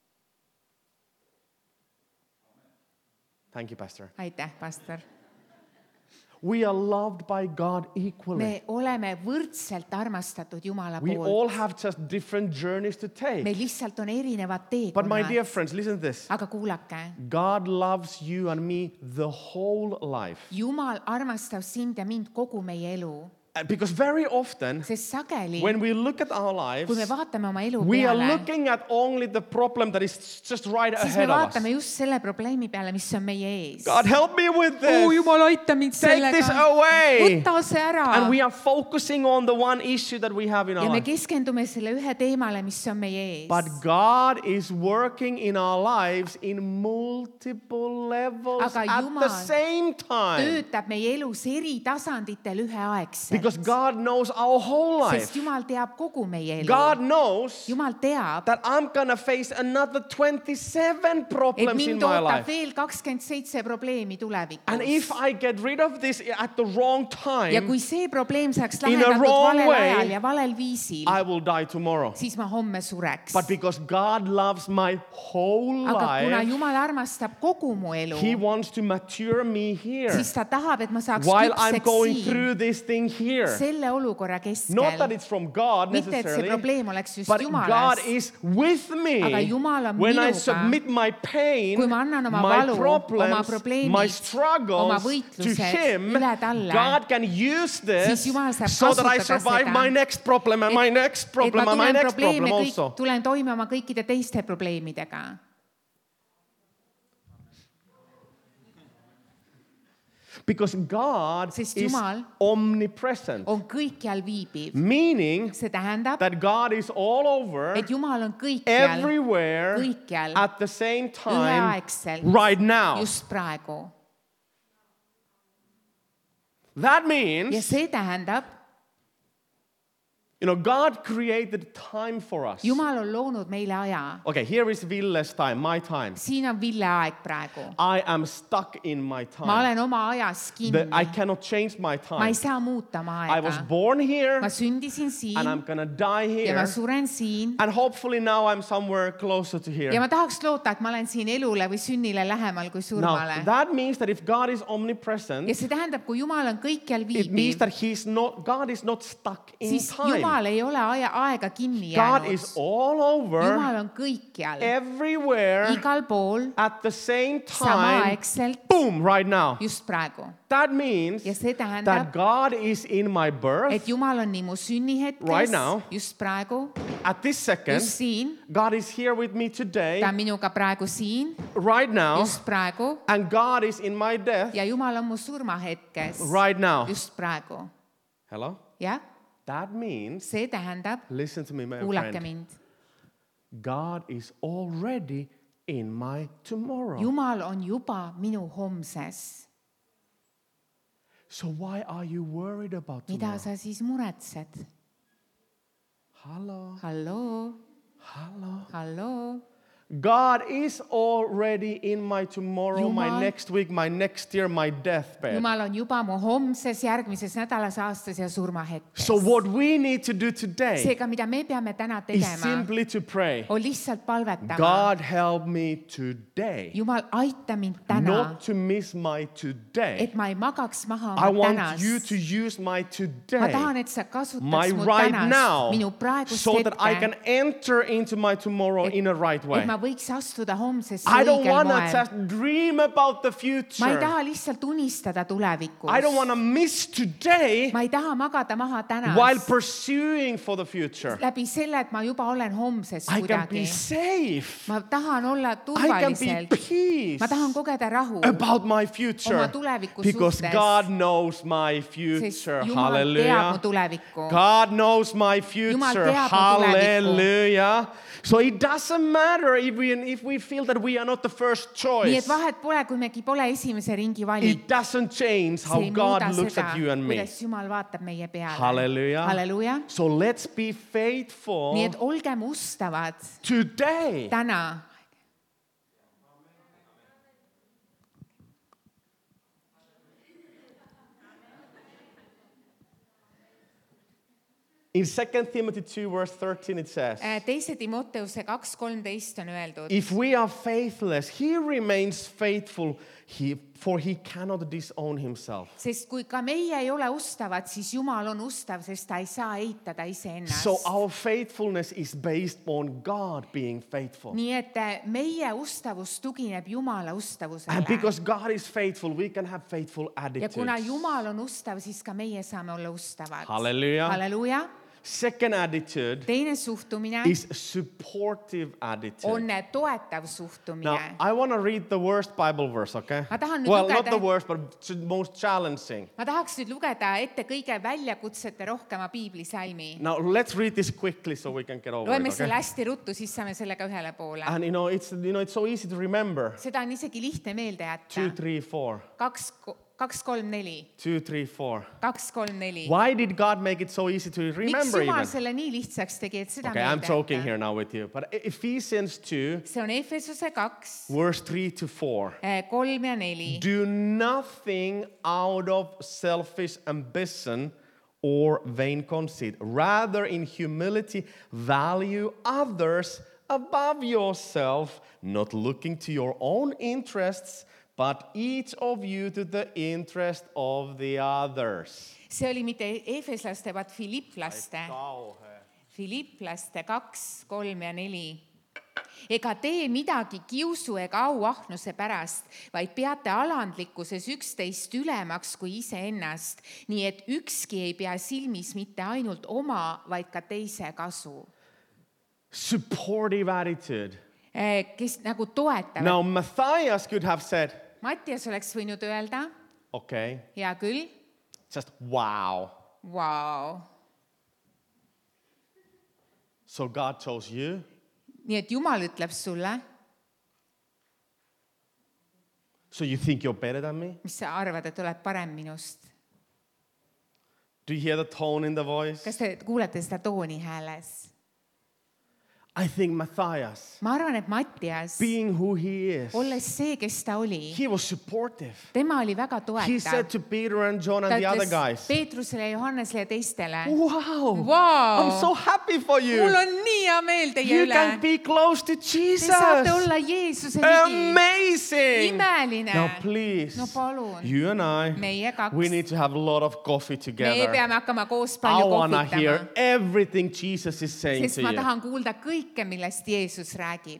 Thank you, Pastor. Aitäh, pastor. We are loved by God equally. Me oleme võrdselt armastatud Jumala We poolt. all have just different journeys to take. Meil lihtsalt on erinevad But my dear teekonnad. friends, listen to this. Aga kuulake, God loves you and me the whole life. Jumal armastab sind ja mind kogu meie elu. Uh, Because very often, Sest sageli, when we look at our kui me lives, vaatame oma elu we are peale, looking at only the problem that is just right siis me ahead of us. vaatame just selle probleemi peale, mis on meie ees. God, help me with this. Jumal, aita mind Take this away. Võta see ära. And we are focusing on the one issue that we have in our Ja me life. keskendume selle ühe teemale, mis on meie ees. But God is working in our lives in multiple levels Aga at the Jumal same time. töötab meie elus eri tasanditel üheaegselt. Because God knows our whole life. Sest Jumal teab kogu meie elu. God knows Jumal teab, that I'm going to face another twenty-seven et problems in mind my ootab life. veel kakskümmend seitse probleemi And if tulevikus. I get rid of this at the wrong Ja time, kui see probleem saaks In a lahendatud wrong valel way, ajal ja valel viisil, I will die tomorrow. siis ma homme sureks. But because God loves my whole Aga kuna life, Jumal armastab kogu mu elu, He wants to mature me here siis ta tahab, et ma saaks while I'm küpseks going siin through this thing here. selle olukorra Not that keskel. it's from God Mitte, et see necessarily, probleem oleks just but God Jumalast. is with me Aga Jumal on when I minuga. submit my pain, Kui ma annan oma my valu, oma problems, probleemid, my oma struggles to võitlused Him. üle talle, God can use this siis Jumal saab so that I kasutada survive seda, my next problem and my next et problem ma and my tulen next problem probleeme kõik, also. tulen toime oma kõikide teiste probleemidega. Because God Sest is Jumal omnipresent, on kõikjal viibiv. meaning See tähendab, that God is all over, et Jumal on kõikjal, everywhere, kõikjal, at the same time, üheaegselt, right now. just praegu. That Ja means see tähendab, You know, God created time for us. Jumal on loonud meile aja. Okay, here is Ville's time, my time. Siin on Ville aeg praegu. I am stuck in my time. Ma olen oma ajas The, kinni. I cannot change my time. Ma ei saa muuta oma I was aega. born here Ma sündisin and I'm siin gonna die ja ma here. suren siin. And hopefully now I'm somewhere closer to here. Ja ma tahaks loota, et ma olen siin elule või sünnile lähemal kui surmale. Now, that means that if God is omnipresent, Ja see tähendab, kui Jumal on kõikjal it means viibiv, that he's not, God is not stuck in siis time. Jumal ei ole aja, aega kinni God is jäänud. all over, Jumal on kõikjal, everywhere, igal pool, at the same time, samaaegselt, boom, right now. just praegu. That means Ja see that tähendab, God is in my birth, et Jumal on nii mu sünnihetkes, Right now. just praegu, at this second. just siin, God is here with me today, ta on minuga praegu siin, right now, just praegu, and God is in my death, ja Jumal on mu surmahetkes, right now. just praegu. Hello? jah, That means, see tähendab, listen to me, my kuulake friend, mind, God is already in my tomorrow. Jumal on juba minu homses. So why are you worried about Mida tomorrow? sa siis muretsed? Hello? Halloo, Hello? halloo. God is already in my tomorrow, my Jumal- next week, my next year, my deathbed. Jumal on juba mu homses, järgmises nädalas, aastas ja surmahetkes. So what we need to do today Seega, mida me peame täna is tegema, simply to pray. on lihtsalt palvetama. God help me today, Jumal, aita mind täna, not to miss my today. et ma ei magaks maha I oma want tänast. you to use my Ma today, tahan, et sa my kasutaks mu right now, tänast, minu praegust so that I can hetke, enter into my tomorrow in a right et way. ma võiks astuda homsesse I don't õigel want to moel. just dream about the Ma ei future. taha lihtsalt unistada tulevikus. I don't want to miss today Ma ei taha magada maha while tänast pursuing for the future. läbi selle, et ma juba olen homses I can be kuidagi. safe. Ma tahan olla I can be turvaliselt. peace Ma tahan kogeda rahu, about my future oma tuleviku because suhtes. God knows my sest future. Jumal teab mu Hallelujah. tulevikku. God knows my Jumal future. teab mu tulevikku. Hallelujah. So it doesn't matter even if we feel that we are not the first Nii et choice. vahet pole, kui megi pole esimese ringi valik. It doesn't change See how ei God muuda looks seda, at you and me. kuidas Jumal vaatab meie peale. Hallelujah. Halleluuja. So let's be faithful Nii et olgem ustavad today. täna. In Second Timothy two verse thirteen it says, Teise Timoteuse kaks kolmteist on öeldud. if we are faithless, he remains faithful, he, for he cannot disown himself. Sest kui ka meie ei ole ustavad, siis Jumal on ustav, sest ta ei saa eitada iseennast. So our faithfulness is based on God being faithful. Nii et meie ustavus tugineb Jumala And ustavusele. because God is faithful, we can have faithful Ja attitudes. kuna Jumal on ustav, siis ka meie saame olla ustavad. Hallelujah. Halleluuja. Second attitude Teine suhtumine is supportive attitude. on toetav suhtumine. Now, I want to read the worst Bible verse, okay? Ma tahan nüüd Well, not lugeda- the worst, but the most challenging. Ma tahaks nüüd lugeda ette kõige väljakutsete rohkema piiblisalmi. Now, let's read this quickly so we can get over Loeme it, selle okay? hästi ruttu, siis saame sellega ühele poole. And you know, it's you know, it's so easy to remember. Seda on isegi lihtne meelde Two, jätta. three, four. Kaks, kaks, kolm, neli. Two, three, four. Kaks, kolm, neli. Why did God make it so easy to Miks remember Jumal even? selle nii lihtsaks tegi, et seda Okay, I'm meelde joking jätta? here now with you. But Ephesians two, See on Efesuse kaks, verse three to four. kolm ja neli. Do nothing out of selfish ambition or vain conceit. Rather, in humility, value others above yourself, not looking to your own interests, but each of you to the interest of the others. See oli mitte Efeslaste, vaid Filipplaste. Filipplaste kaks, kolm ja neli. Ega tee midagi kiusu ega auahnuse pärast, vaid peate alandlikkuses üksteist ülemaks kui iseennast, nii et ükski ei pea silmis mitte ainult oma, vaid ka teise kasu. Supportive attitude. Kes nagu toetavad. Now, Matthias could have said, Mattias oleks võinud öelda, okay, hea küll, just wow. vau. So God chose you. Nii et Jumal ütleb sulle, So you think you're better than me? mis sa arvad, et oled parem minust. Do you hear the tone in the voice? kas te kuulete seda tooni hääles? I think Matthias, ma arvan, et Mattias, being who he is, olles see, kes ta oli, he was supportive. tema oli väga He said toetav. to Peter and John Ta and the other ütles guys, Peetrusele, Johannesele ja teistele, wow, vau, I'm so happy for mul you. on nii hea meel teie You üle. can be close to Te Jesus. saate olla Jeesuse ligi. Amazing. Imeline. Now please, No palun. you and I, Meie kaks. we need to have a lot of coffee Me together. peame hakkama koos I palju want to kohvitama. hear everything Jesus is saying Sest to ma you. tahan kuulda kõike, millest Jeesus räägib.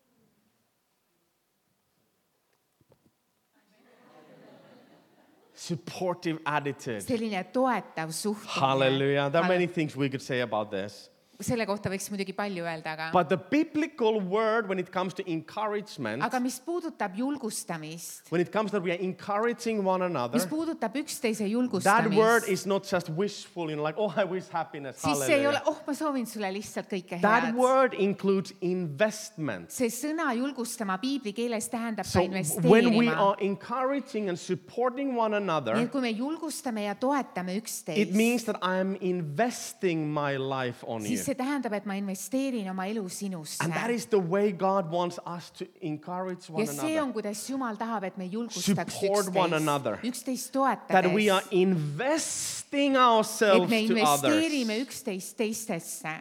Supportive attitude. Selline toetav suhtumine. Hallelujah. There are Hall- many things we could say about this. Selle kohta võiks muidugi palju öelda, aga, But the biblical word when it comes to encouragement, aga mis puudutab julgustamist, when it comes that we are encouraging one another, mis puudutab üksteise that word julgustamist, is not just wishful, you know, like, oh, I wish happiness. siis see ei ole, Hallelujah. oh, ma soovin sulle lihtsalt kõike That head. word includes investment. See sõna julgustama piibli keeles tähendab So ka when we investeerima. are encouraging and supporting one Nii another, et kui me julgustame ja toetame it üksteist, means that I am investing my life on you. siis see tähendab, et ma investeerin oma elu sinusse. And that is the way God wants us to encourage one ja see another. on, kuidas Jumal tahab, et me julgustaks Support one another. üksteist, üksteist That we are toetades, investing et ourselves me to investeerime others. üksteist teistesse.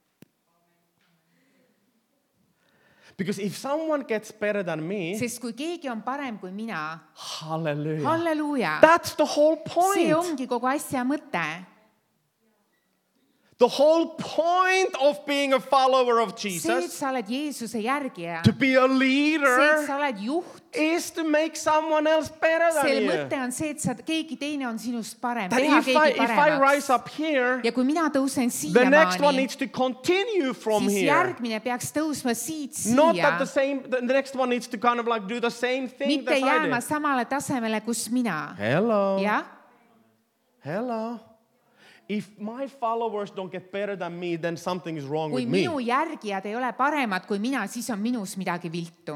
Because if someone gets better than me, Sest kui keegi on parem kui mina, hallelujah. halleluuja, That's the whole see point. ongi kogu asja mõte. The whole point of being a follower of See, et Jesus, sa oled Jeesuse järgija, to be a see, et leader, sa oled juht, is to make someone else better selle than you. mõte on see, et sa, keegi teine on sinust parem, That teha if I, keegi if I rise paremaks. up here, Ja kui mina tõusen the next one siiamaani, needs to continue from siis here. järgmine peaks tõusma siit Not siia, that the same, the next one needs to kind of like do the same thing mitte that I jääma did. samale tasemele, kus mina. Hello. Jah, Hello. If my followers don't get better than me, then something is wrong kui with me. minu järgijad ei ole paremad kui mina, siis on minus midagi viltu.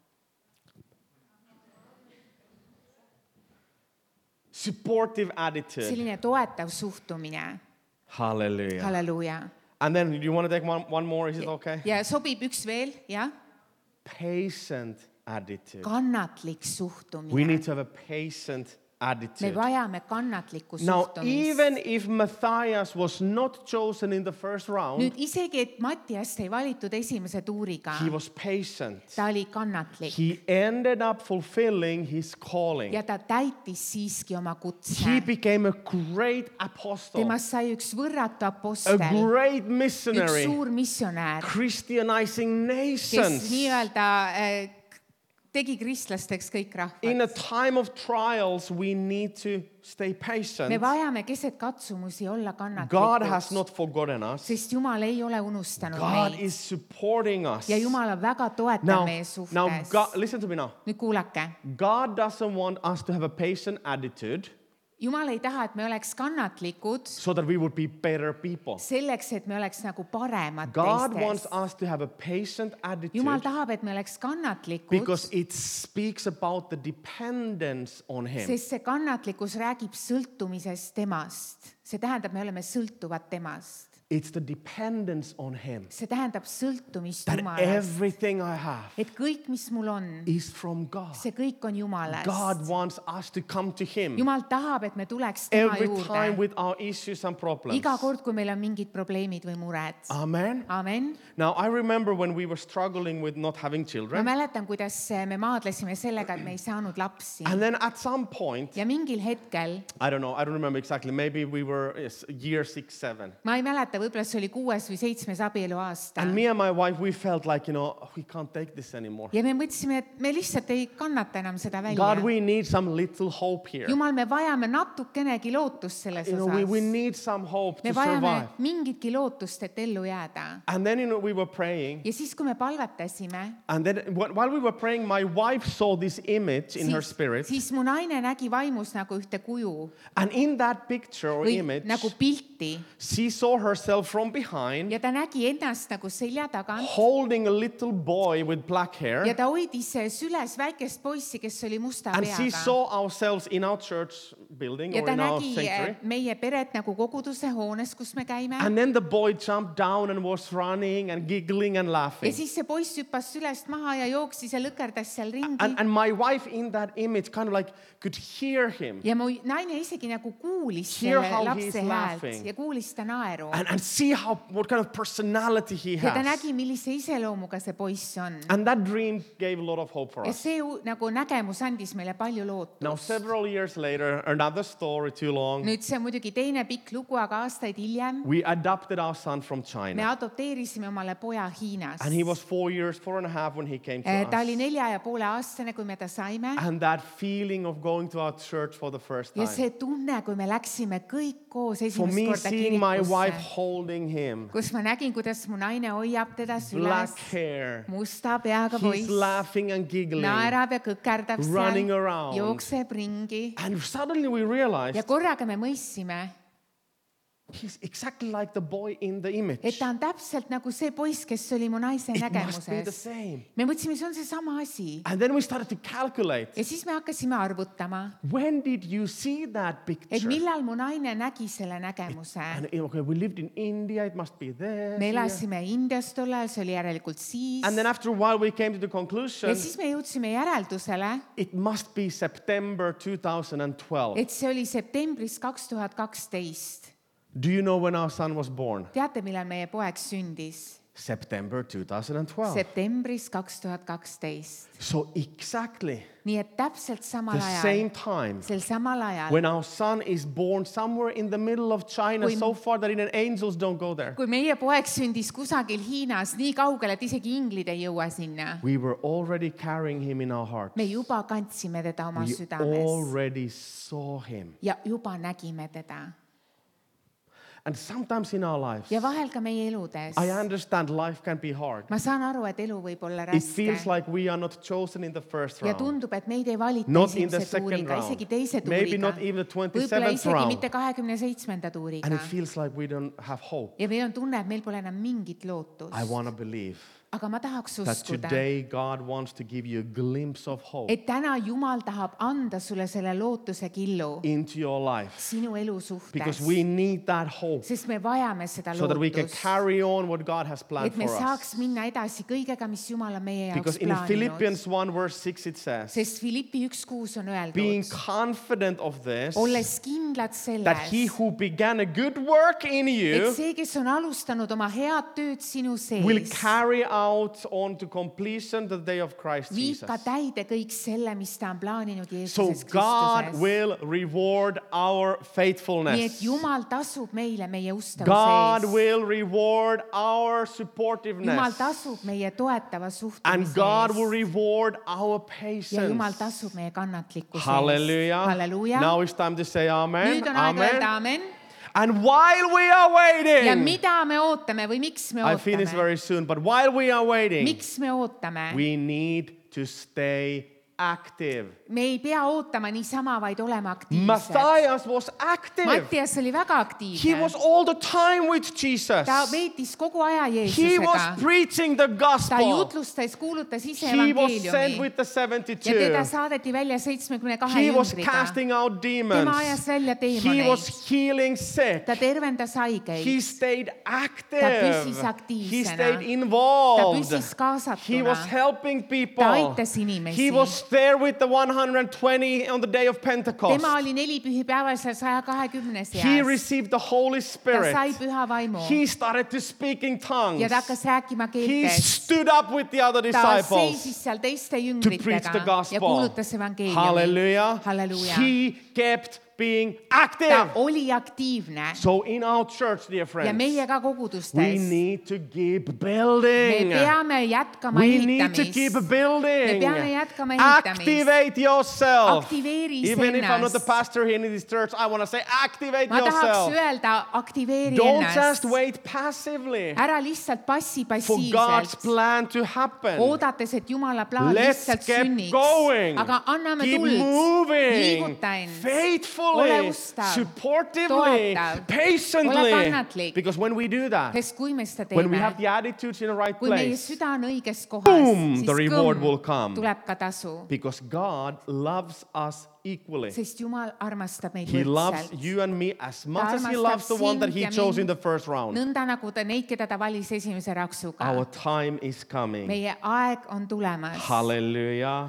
Supportive attitude. Selline toetav suhtumine. Hallelujah. Halleluuja. And then you want to take one, one more? Is it okay? Ja sobib üks veel, jah? Patient attitude. Kannatlik We suhtumine. need to have a patient Me attitude. vajame kannatlikku Now, suhtumist. even if Matthias was not chosen in the first round, Nüüd isegi, et Mattiast ei valitud esimese tuuriga, he was patient. ta oli kannatlik He ended up fulfilling his calling. ja ta täitis siiski oma He kutse. became a great apostle, Temast sai üks võrratu a apostel, great üks missionary, suur missionär, Christianizing kes nations. nii-öelda äh, tegi kristlasteks kõik In a rahvad. time of trials, we need to stay patient. Me vajame keset katsumusi olla God has kannatlikud, not forgotten us. sest Jumal ei ole unustanud God meid is supporting us. ja Jumal on väga toetav Now, meie now suhtes. God, listen to me now. Nüüd kuulake. God doesn't want us to have a patient attitude Jumal ei taha, et me oleks kannatlikud so that we would be better people. selleks, et me oleks nagu paremad God wants teistest. us to have a patient Jumal attitude tahab, et me oleks kannatlikud, because it speaks about the dependence on Him. sest see kannatlikkus räägib sõltumisest temast. See tähendab, me oleme sõltuvad temast. It's the dependence on Him. See tähendab sõltumist That Jumalast. everything I have Et kõik, mis mul on, is from God. see kõik on Jumalast. God wants us to come to Him Jumal tahab, et me tuleks tema every time juurde. with our issues and problems. Iga kord, kui meil on mingid probleemid või mured. Amen. Amen. Now, I remember when we were struggling with not having Ma children. mäletan, kuidas me maadlesime sellega, et me ei saanud lapsi. And then at some point, Ja mingil hetkel, I don't know, I don't remember exactly, maybe we were yes, year six, seven. ma ei mäleta, võib-olla see oli kuues või seitsmes abieluaasta. And me and my wife, we felt like, you know, we can't take this anymore. Ja me mõtlesime, et me lihtsalt ei kannata enam seda välja. God, we need some little hope here. Jumal, me vajame natukenegi lootust selles You know, we, we osas. need some hope Me to vajame survive. mingitki lootust, et ellu jääda. And then, you know, we were praying. Ja siis, kui me palvetasime, And then wh- while we were praying, my wife saw this image in her siis, spirit. siis mu naine nägi vaimus nagu ühte kuju And in that picture or või image, nagu pilti she saw herself from behind ja ta nägi ennast nagu selja tagant holding a little boy with black ja hair. ta hoidis süles väikest poissi, kes oli musta And she peaga. saw ourselves in our church building ja or ta in our nägi sanctuary. eh, meie peret nagu koguduse hoones, kus me käime. And then the boy jumped down and was running and giggling and Ja laughing. siis see poiss hüppas ülest maha ja jooksis ja lõkerdas seal ringi. And, and my wife in that image kind of like could hear him Ja mu naine isegi nagu kuulis Hear selle how he lapse is häält laughing. ja kuulis ta naeru. and, and see how what kind of personality he Ja ta has. nägi, millise iseloomuga see poiss on. And that dream gave a lot of hope for Ja us. see u- nagu nägemus andis meile palju Now, lootust. several years later, another story too long, Nüüd see on muidugi teine pikk lugu, aga aastaid hiljem we adopted our son from me China. adopteerisime omale poja Hiinast. And he was four years, four and a half when he came to Eh, Ta oli us. nelja ja poole aastane, kui me ta saime. And that feeling of going to our church for the first Ja time. see tunne, kui me läksime kõik koos For esimest me, korda seeing my wife kirikusse, holding him, kus ma nägin, kuidas mu naine hoiab teda black süles, hair, musta peaga he's poiss, laughing and giggling. naerab ja kõkerdab running seal, around. jookseb ringi. And suddenly we Ja realized korraga me mõistsime, he's exactly like the boy in the image. et ta on täpselt nagu see poiss, kes oli mu naise It must be the nägemuses. same. Me mõtlesime, see on seesama asi. And then we started to calculate, Ja siis me hakkasime arvutama, when did you see that et picture? millal mu naine nägi selle nägemuse. And okay, we lived in India, it must be there. Me elasime Indias tol ajal, see oli järelikult siis. And then after a while we came to the conclusion, Ja siis me jõudsime järeldusele, it must be September two thousand twelve. et see oli septembris kaks tuhat kaksteist. Do you know when our son was born? Teate, millal meie poeg sündis? September two thousand twelve. Septembris kaks tuhat kaksteist. So exactly Nii et täpselt samal the ajal, same time sel samal ajal, when our son is born somewhere in the middle of China, Kui- so far that even angels don't go there. kui meie poeg sündis kusagil Hiinas nii kaugel, et isegi inglid ei jõua sinna, We were already carrying him in our hearts. me juba kandsime teda oma We südames already saw him. ja juba nägime teda. And sometimes in our lives, Ja vahel ka meie eludes. I understand life can be hard. Ma saan aru, et elu võib olla It feels raske. like we are not chosen in the first Ja round. tundub, et meid ei valita Not in the esimese second tuuriga, round. isegi teise Maybe tuuriga. not even the Võib-olla twenty-seventh isegi round. mitte kahekümne seitsmenda tuuriga. And it feels like we don't have hope. Ja meil on tunne, et meil pole enam mingit I lootust. want to believe Aga ma tahaks that uskuda, today God wants to give you a glimpse of hope et täna Jumal tahab anda sulle selle lootuse killu into your life. sinu elu Because suhtes. we need that hope Sest me vajame seda so that we can lootust. carry on what God has planned Et me for us. saaks minna edasi kõigega, mis Jumal on meie jaoks Because in plaaninud. Philippians one verse six it says, Sest Filippi üks kuus on being öeldud, confident of this, olles kindlad that he selles, who began a good work in et you see, kes on alustanud oma head tööd sinu will sees, carry out on to completion the day of Christ viib Jesus. ka täide kõik selle, mis ta on plaaninud So Jeesuses God Kristuses. will reward our Nii et faithfulness. Jumal tasub meile meie God ustavuse ees. will reward our Jumal supportiveness. tasub meie toetava And suhtumise God will ees. reward our Ja Jumal patience. tasub meie kannatlikkuse ees. Hallelujah. Halleluuja. Now it's time to say amen. Nüüd on aeg öelda Amen. amen. And while we are Ja waiting, mida me ootame või miks me I finish ootame? very soon, but while we are waiting, Miks me ootame? we need to stay active. Me ei pea ootama niisama, vaid olema aktiivsed. Matthias was active. Mattias oli väga He was aktiivne. all the time with Jesus. Ta veetis kogu aja He was Jeesusega. preaching the Ta gospel. jutlustas, kuulutas ise He was sent evangeeliumi. with the Ja teda seventy-two. saadeti välja seitsmekümne kahe He was jüngriga. casting out demons. Tema ajas välja He teemoneid. was healing sick. Ta tervendas He haigeid. stayed Ta active. püsis He aktiivsena. stayed Ta involved. püsis He was kaasatuna. helping people. Ta aitas inimesi. He was there with the one hundred twenty on the day of Pentecost. Tema oli neli pühipäeval seal saja kahekümne He seas. received the Holy Ta Spirit. sai püha vaimu. He started to speak in tongues. Ja ta hakkas rääkima He keeltes. stood up with the other Ta disciples seisis seal teiste to preach the jüngritega gospel. ja kuulutas evangeeliumi. Hallelujah. Halleluuja. He kept being Ta active. oli aktiivne. So in our church, dear Ja friends, meie ka we kogudustes. need to keep Me building. peame jätkama We need to keep ehitamist. building. Me peame jätkama ehitamist. Activate yourself. Aktiveeri Even if I'm not the iseennast. pastor here in this church, I want to say activate Ma tahaks yourself. öelda, aktiveeri Don't ennast. just wait passively Ära lihtsalt for God's passi-passiivselt, plan to happen. oodates, et Jumala plaan Let's lihtsalt keep sünniks. going. Aga anname Keep tuld, moving. liiguta end. Faithful faithfully, ustav, supportively, toetav, ole patiently. kannatlik. Because when we do that, Sest kui me seda when we teeme, have the attitudes in the right kui meie place, süda on õiges kohas, boom, siis the reward kõmm will come. tuleb ka tasu. Because God loves us equally. Sest Jumal armastab meid He loves võrdselt. you and me as much as He armastab loves the one that sind He ja chose in mind. the first round. Nõnda nagu ta neid, keda ta valis esimese raksuga. Our time is coming. Meie aeg on tulemas. Hallelujah.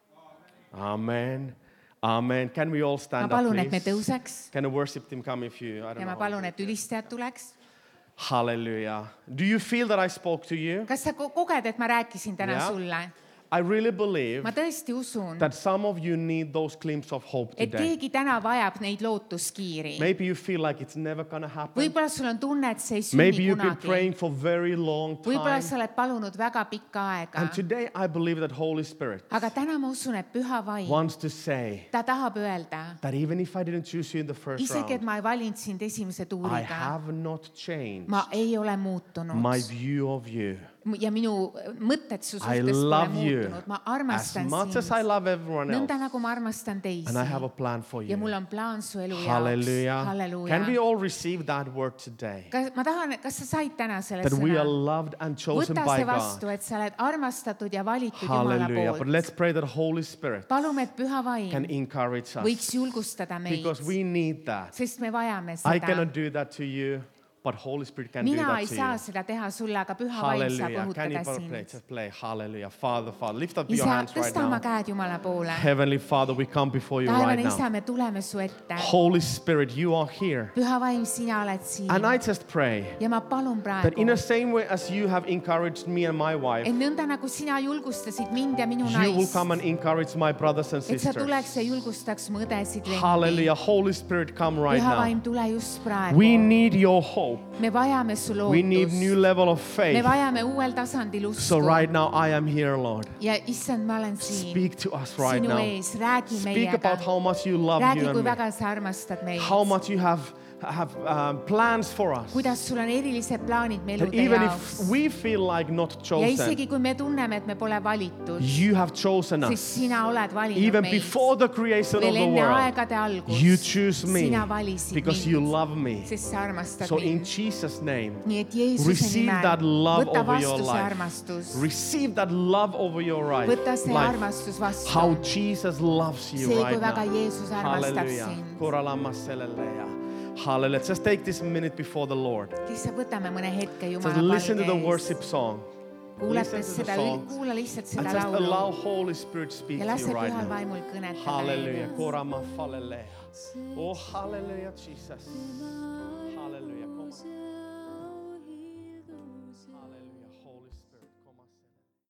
Amen. Amen. Can we all Ma stand up, palun, et me please? tõuseks Can the worship team come if you? I don't ja ma know. palun, et ülistajad tuleks. Hallelujah. Do you feel that I spoke to you? Kas sa ko- koged, et ma rääkisin täna Yeah. sulle? I really believe Ma tõesti usun, that some of you need those glimpses of hope et today. keegi täna vajab neid lootuskiiri. Maybe you feel like it's never going to happen. Võib-olla sul on tunne, et see ei Maybe sünni you've been kunagi. praying for very long Võib-olla time. sa oled palunud väga pikka aega. And today I believe that Holy Spirit Aga täna ma usun, et Püha Vaim, wants to say ta tahab öelda, that even if I didn't choose you in the first isegi et round, ma ei valinud sind esimese I tuuriga, have not changed ma ei ole muutunud. my view of you. Ja minu mõtted su I suhtes pole love you muutunud. Ma as armastan much as I sind. love everyone Nõnda else. nagu ma armastan teisi. And I have a plan for Ja mul you. on plaan su elu jaoks. Hallelujah. Can we Halleluuja. all receive that word today? Kas, ma tahan, kas sa said täna selle That we are sõna? loved and chosen Võta by see God. vastu, et sa oled armastatud ja valitud Jumala Hallelujah. But poolt. let's pray that Holy Spirit Palume, et Püha can Vaim encourage võiks us. julgustada meid, Because we need that. sest me vajame I seda. cannot do that to you, but Holy Spirit can do Mina that ei to saa you. seda teha sulle, aga Püha Vaim saab Hallelujah. Can you õhutada play? sind. Just play. Hallelujah. Father, Father. Lift up your Isa, hands right tõsta oma now. käed Jumala poole. Heavenly Father, we come before you right Taevane Isa, now. me tuleme su ette. Holy Spirit, you are here. Püha Vaim, sina oled siin. And I just pray Ja ma palun that in praegu, the same way as you have encouraged me and my wife, et nõnda nagu sina julgustasid mind ja minu you will naist, come and encourage my brothers and et sa tuleks sisters. ja julgustaks mu õdesid vendi. Hallelujah. Holy Spirit, come right Püha now. Vaim, tule just praegu. We need your hope. Me vajame su We need lootust. new level of Me faith. vajame uuel tasandil So usku. right now I am here, Lord. Ja issand, ma olen siin Speak to us right sinu now. ees. Räägi Speak meiega. about how much you love Räägi, you kui and me. väga sa armastad meid. How much you have have um, plans for us. Kuidas sul on erilised plaanid me That elude even jaoks. if we feel like not Ja chosen, isegi kui me tunneme, et me pole valitud, you have chosen siis us. sina oled valinud Even meid. before the creation of Veel the enne world, aegade algust you choose me sina valisid because mind, you love me. sest sa armastad So in mind. Jesus' name, Nii et Jeesuse receive nimel that love võta over your vastu see life. armastus. Receive that love over your right Võta see life. armastus vastu. How Jesus loves you See, kui right väga now. Jeesus armastab Hallelujah. sind. Koralama seleleja. Hallelujah. Let's just take this minute before the Lord. Lihtsalt võtame mõne hetke Just Jumala listen to the palge ees. worship song. Kuulates listen to the seda, song. kuula lihtsalt And seda just allow laulu Holy Spirit speak ja to lase you right Pühal now. Vaimul kõnetada Hallelujah. meid. Korama faleleja. Oh, hallelujah, Jesus. Hallelujah. Come on.